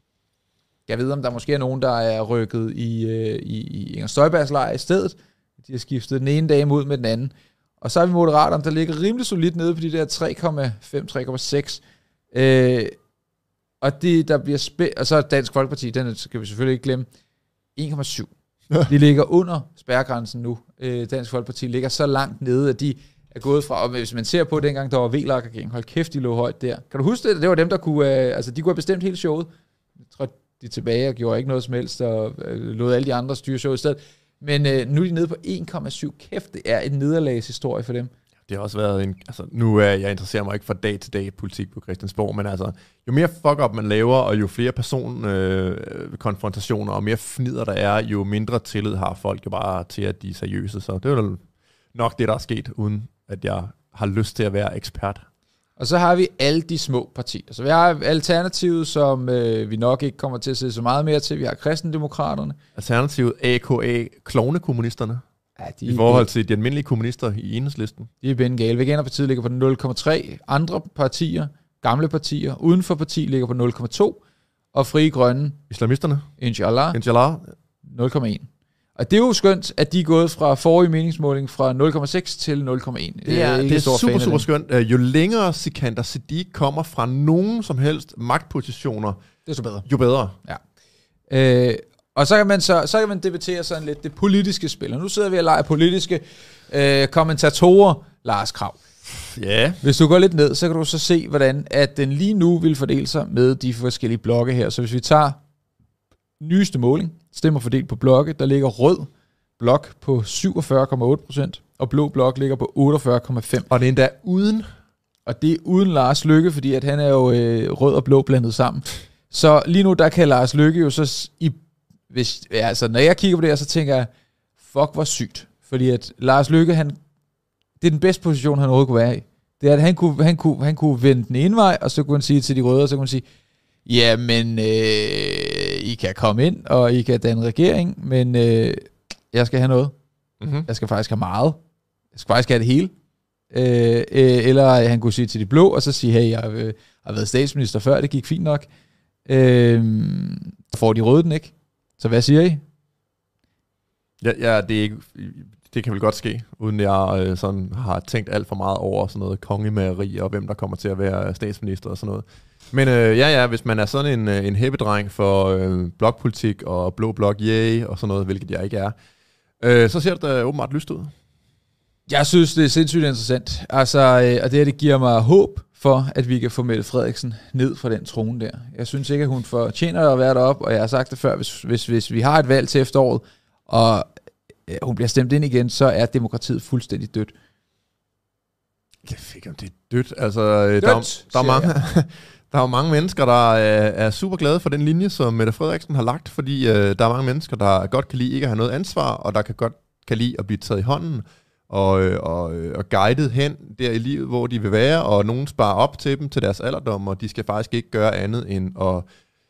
Speaker 1: jeg ved, om der måske er nogen, der er rykket i, øh, i, i Inger Støjbergs lejr i stedet. De har skiftet den ene dame ud med den anden. Og så er vi Moderaterne, der ligger rimelig solidt nede på de der tre komma fem til tre komma seks. Øh, og det, der bliver spæ- og så er Dansk Folkeparti, den skal vi selvfølgelig ikke glemme, en komma syv. De ligger under spærregrænsen nu. Øh, Dansk Folkeparti ligger så langt nede, at de er gået fra, og hvis man ser på dengang, der var V L A K-regeringen, hold kæft, de lå højt der. Kan du huske det? Det var dem, der kunne, øh, altså de kunne have bestemt hele showet. Jeg tror, de tilbage og gjorde ikke noget som helst, og øh, lod alle de andre styre showet i stedet. Men øh, nu er de nede på en komma syv. Kæft, det er en nederlagshistorie for dem.
Speaker 2: Det har også været en, altså nu er jeg interesserer mig ikke for dag-til-dag politik på Christiansborg, men altså, jo mere fuck-up man laver, og jo flere personkonfrontationer, øh, og mere fnider der er, jo mindre tillid har folk jo bare til, at de er seriøse. Så det er jo nok det, der er sket, uden at jeg har lyst til at være ekspert.
Speaker 1: Og så har vi alle de små partier. Så vi har Alternativet, som øh, vi nok ikke kommer til at se så meget mere til. Vi har Kristendemokraterne.
Speaker 2: Alternativet, A K A, klovnekommunisterne.
Speaker 1: Ja, de
Speaker 2: I forhold til de almindelige kommunister i Enhedslisten.
Speaker 1: De er bindegale. Veganerpartiet ligger på nul komma tre. Andre partier, gamle partier, uden for parti ligger på nul komma to. Og Frie Grønne,
Speaker 2: Islamisterne.
Speaker 1: Inshallah,
Speaker 2: Inshallah.
Speaker 1: nul komma en. Og det er jo skønt, at de er gået fra forrige meningsmåling fra nul komma seks til nul komma en.
Speaker 2: Det er, det er super, super skønt. Jo længere Sikander Siddique kommer fra nogen som helst magtpositioner,
Speaker 1: desto bedre.
Speaker 2: Jo bedre.
Speaker 1: Ja. Øh, og så kan man så, så kan man debattere sådan lidt det politiske spil. Og nu sidder vi og leger politiske øh, kommentatorer, Lars Krav.
Speaker 2: Ja. Yeah.
Speaker 1: Hvis du går lidt ned, så kan du så se, hvordan at den lige nu vil fordele sig med de forskellige blokke her. Så hvis vi tager nyeste måling, stemmer fordelt på blokke, der ligger rød blok på syvogfyrre komma otte procent, og blå blok ligger på otteogfyrre komma fem.
Speaker 2: Og det er endda uden,
Speaker 1: og det er uden Lars Løkke, fordi at han er jo øh, rød og blå blandet sammen. Så lige nu, der kan Lars Løkke jo så, i, hvis, ja, altså, når jeg kigger på det her, så tænker jeg, fuck, hvor sygt. Fordi at Lars Løkke, han, det er den bedste position, han overhovedet kunne være i. Det er, at han kunne, han kunne, han kunne vende den ene vej, og så kunne han sige til de røde, og så kunne han sige, jamen, øh, I kan komme ind, og I kan danne regering, men øh, jeg skal have noget. Mm-hmm. Jeg skal faktisk have meget. Jeg skal faktisk have det hele. Øh, øh, eller han kunne sige til de blå, og så sige, hey, jeg øh, har været statsminister før, det gik fint nok. Øh, får de røde den ikke. Så hvad siger I?
Speaker 2: Ja, ja det, er ikke, det kan vel godt ske, uden jeg øh, sådan har tænkt alt for meget over sådan noget kongemageri, og hvem der kommer til at være statsminister og sådan noget. Men øh, ja, ja, hvis man er sådan en, en hæppedreng for øh, blokpolitik og blå blok, yay, og sådan noget, hvilket jeg ikke er, øh, så ser det da åbenbart lyst ud.
Speaker 1: Jeg synes, det er sindssygt interessant. Altså, øh, og det her, det giver mig håb for, at vi kan få Mette Frederiksen ned fra den trone der. Jeg synes ikke, at hun fortjener at være deroppe, og jeg har sagt det før, hvis, hvis, hvis vi har et valg til efteråret, og øh, hun bliver stemt ind igen, så er demokratiet fuldstændig dødt.
Speaker 2: Jeg fik om det er dødt. Altså, dødt, der, der, er mange, der er jo mange mennesker, der er, er super glade for den linje, som Mette Frederiksen har lagt, fordi øh, der er mange mennesker, der godt kan lide ikke at have noget ansvar, og der kan godt kan lide at blive taget i hånden, og, og, og guidet hen der i livet, hvor de vil være, og nogen sparer op til dem til deres alderdom, og de skal faktisk ikke gøre andet end at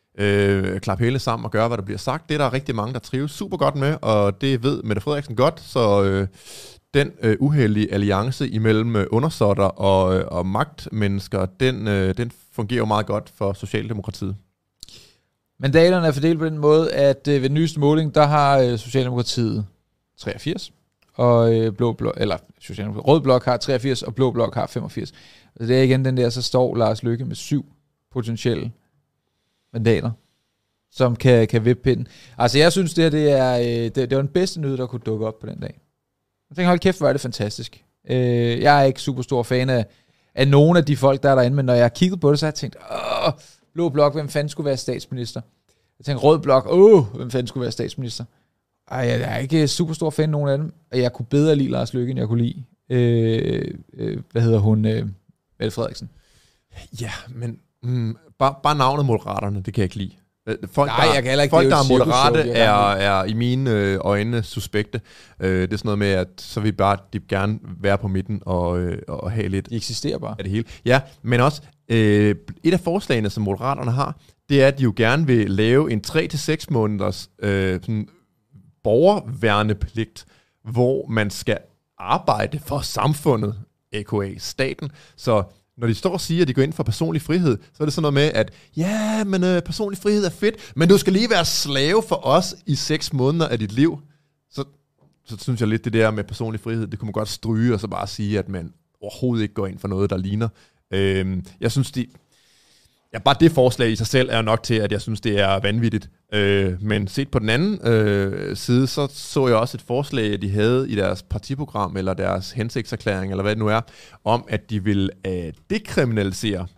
Speaker 2: øh, klappe hele sammen og gøre, hvad der bliver sagt. Det er der rigtig mange, der trives super godt med, og det ved Mette Frederiksen godt, så øh, den øh, uheldige alliance imellem øh, undersåtter og, øh, og magtmennesker, den, øh, den fungerer jo meget godt for Socialdemokratiet.
Speaker 1: Mandaterne er fordelt på den måde, at øh, ved den nyeste måling, der har øh, Socialdemokratiet treogfirs, og øh, blå blok, eller Rød Blok har treogfirs, og Blå Blok har femogfirs. Altså det er igen den der, så står Lars Løkke med syv potentielle mandater, som kan, kan vippe pinden. Altså jeg synes, det her det er, øh, det, det var den bedste nyhed, der kunne dukke op på den dag. Jeg tænker, hold kæft, hvor er det fantastisk. Øh, jeg er ikke super stor fan af, af nogen af de folk, der er derinde, men når jeg har kigget på det, så har jeg tænkt, åh, Blå Blok, hvem fanden skulle være statsminister? Jeg tænkte, Rød Blok, åh, hvem fanden skulle være statsminister? Ej, jeg er ikke super stor fan af nogen af dem, og jeg kunne bedre lide Lars Løkke, end jeg kunne lide, øh, øh, hvad hedder hun, øh, Mette Frederiksen.
Speaker 2: Ja, men mm, bare, bare navnet Moderaterne, det kan jeg ikke lide. Folk,
Speaker 1: Nej,
Speaker 2: der,
Speaker 1: jeg kan heller ikke
Speaker 2: folk,
Speaker 1: lide
Speaker 2: der er moderate,
Speaker 1: show,
Speaker 2: er, er i mine øh, øjne suspekte. Øh, det er sådan noget med, at så vil bare de gerne være på midten og, øh, og have lidt
Speaker 1: de eksisterer bare
Speaker 2: af det hele. Ja, men også øh, et af forslagene, som Moderaterne har, det er, at de jo gerne vil lave en tre til seks måneders øh, sådan borgerværnepligt, hvor man skal arbejde for samfundet, a k a staten. Så når de står og siger, at de går ind for personlig frihed, så er det sådan noget med, at ja, men øh, personlig frihed er fedt, men du skal lige være slave for os i seks måneder af dit liv. Så, så synes jeg lidt, det der med personlig frihed, det kunne man godt stryge, og så bare sige, at man overhovedet ikke går ind for noget, der ligner. Øhm, jeg synes, de, ja, bare det forslag i sig selv er nok til, at jeg synes, det er vanvittigt. Øh, men set på den anden øh, side, så så jeg også et forslag, de havde i deres partiprogram, eller deres hensigtserklæring, eller hvad det nu er, om at de vil øh, dekriminalisere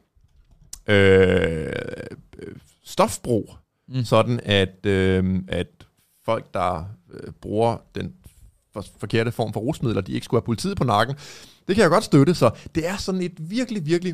Speaker 2: øh, stofbrug, mm. sådan at, øh, at folk, der øh, bruger den for, forkerte form for rusmidler, de ikke skulle have politiet på nakken. Det kan jeg godt støtte, så det er sådan et virkelig, virkelig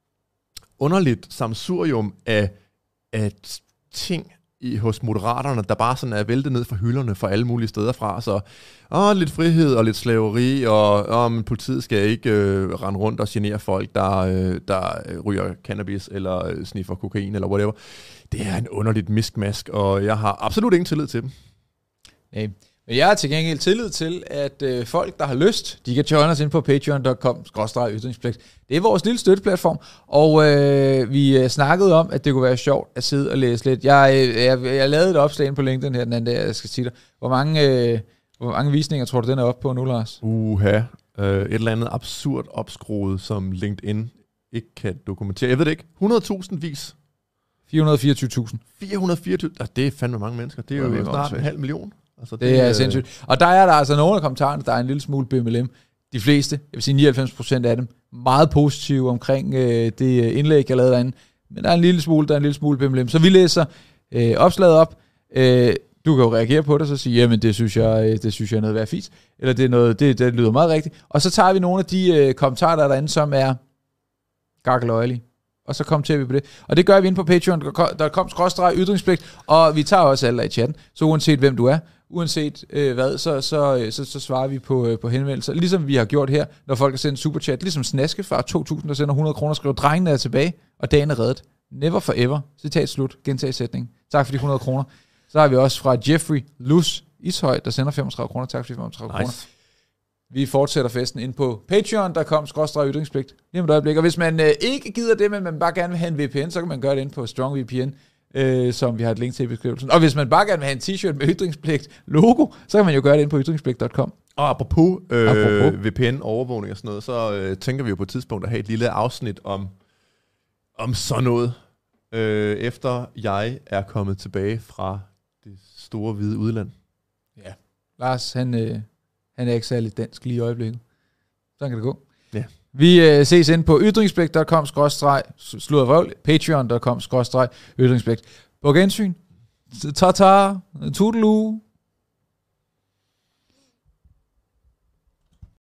Speaker 2: underligt samsurium af, af ting i, hos Moderaterne, der bare sådan er væltet ned fra hylderne fra alle mulige steder fra. Så åh, lidt frihed og lidt slaveri, og åh, men politiet skal ikke øh, rende rundt og genere folk, der, øh, der ryger cannabis, eller øh, sniffer kokain, eller whatever. Det er en underligt miskmask, og jeg har absolut ingen tillid til dem.
Speaker 1: Nej. Men jeg har til gengæld tillid til, at øh, folk, der har lyst, de kan join os ind på patreon punktum com skråstreg ytringspligt. Det er vores lille støtteplatform, og øh, vi øh, snakkede om, at det kunne være sjovt at sidde og læse lidt. Jeg, øh, jeg, jeg lavede et opslag ind på LinkedIn her den anden dag, jeg skal sige dig. Hvor mange, øh, hvor mange visninger tror du, den er oppe på nu, Lars?
Speaker 2: Uha. Øh, et eller andet absurd opskruet, som LinkedIn ikke kan dokumentere. Jeg ved det ikke. hundrede tusind vis.
Speaker 1: fire hundrede og fireogtyve tusind.
Speaker 2: fire hundrede og fireogtyve Ah, det er fandme mange mennesker. Det er jo
Speaker 1: det er
Speaker 2: snart en halv million. Altså,
Speaker 1: det, det er sindssygt. Og der er der altså nogle af kommentarerne, der er en lille smule B M L M. De fleste, jeg vil sige nioghalvfems procent af dem, meget positive omkring øh, det indlæg, jeg lavede derinde. Men der er en lille smule, der er en lille smule B M L M. Så vi læser øh, opslaget op. Øh, du kan jo reagere på det, så sige, jamen det synes jeg, det synes jeg er noget værd fis. Eller det er noget, det, det lyder meget rigtigt. Og så tager vi nogle af de øh, kommentarer, der er derinde, som er gakkeløjelige. Og så kommenterer vi på det. Og det gør vi inde på patreon punktum com skråstreg ytringspligt. Og vi tager også alle i chatten. Så uanset hvem du er, uanset øh, hvad, så, så, så, så svarer vi på, øh, på henvendelser. Ligesom vi har gjort her, når folk har sendt superchat. Ligesom Snaske fra to tusind, der sender hundrede kroner, skriver, drengene er tilbage, og dagen er reddet. Never forever. Citat slut. Gentag sætning. Tak for de hundrede kroner. Så har vi også fra Jeffrey Lus Ishøj, der sender femogtredive kroner. Tak for de femogtredive kroner. Nice. Vi fortsætter festen ind på patreon punktum com skråstreg ytringspligt. Lige om et øjeblik. Og hvis man øh, ikke gider det, men man bare gerne vil have en V P N, så kan man gøre det ind på StrongVPN, øh, som vi har et link til i beskrivelsen. Og hvis man bare gerne vil have en t-shirt med ytringspligt logo, så kan man jo gøre det ind på ytringspligt punktum com.
Speaker 2: Og apropos, øh,
Speaker 1: Apropos.
Speaker 2: V P N-overvågning og sådan noget, så øh, tænker vi jo på et tidspunkt at have et lille afsnit om, om sådan noget, øh, efter jeg er kommet tilbage fra det store hvide udland.
Speaker 1: Ja. Lars, han, øh, han er ikke særlig dansk lige i øjeblikket. Så kan det gå.
Speaker 2: Ja.
Speaker 1: Vi øh, ses ind på ytringsbæk punktum com skråstreg sludder vrøvl, patreon punktum com skråstreg ytringsbæk. På gensyn. Ta-ta. Toodaloo.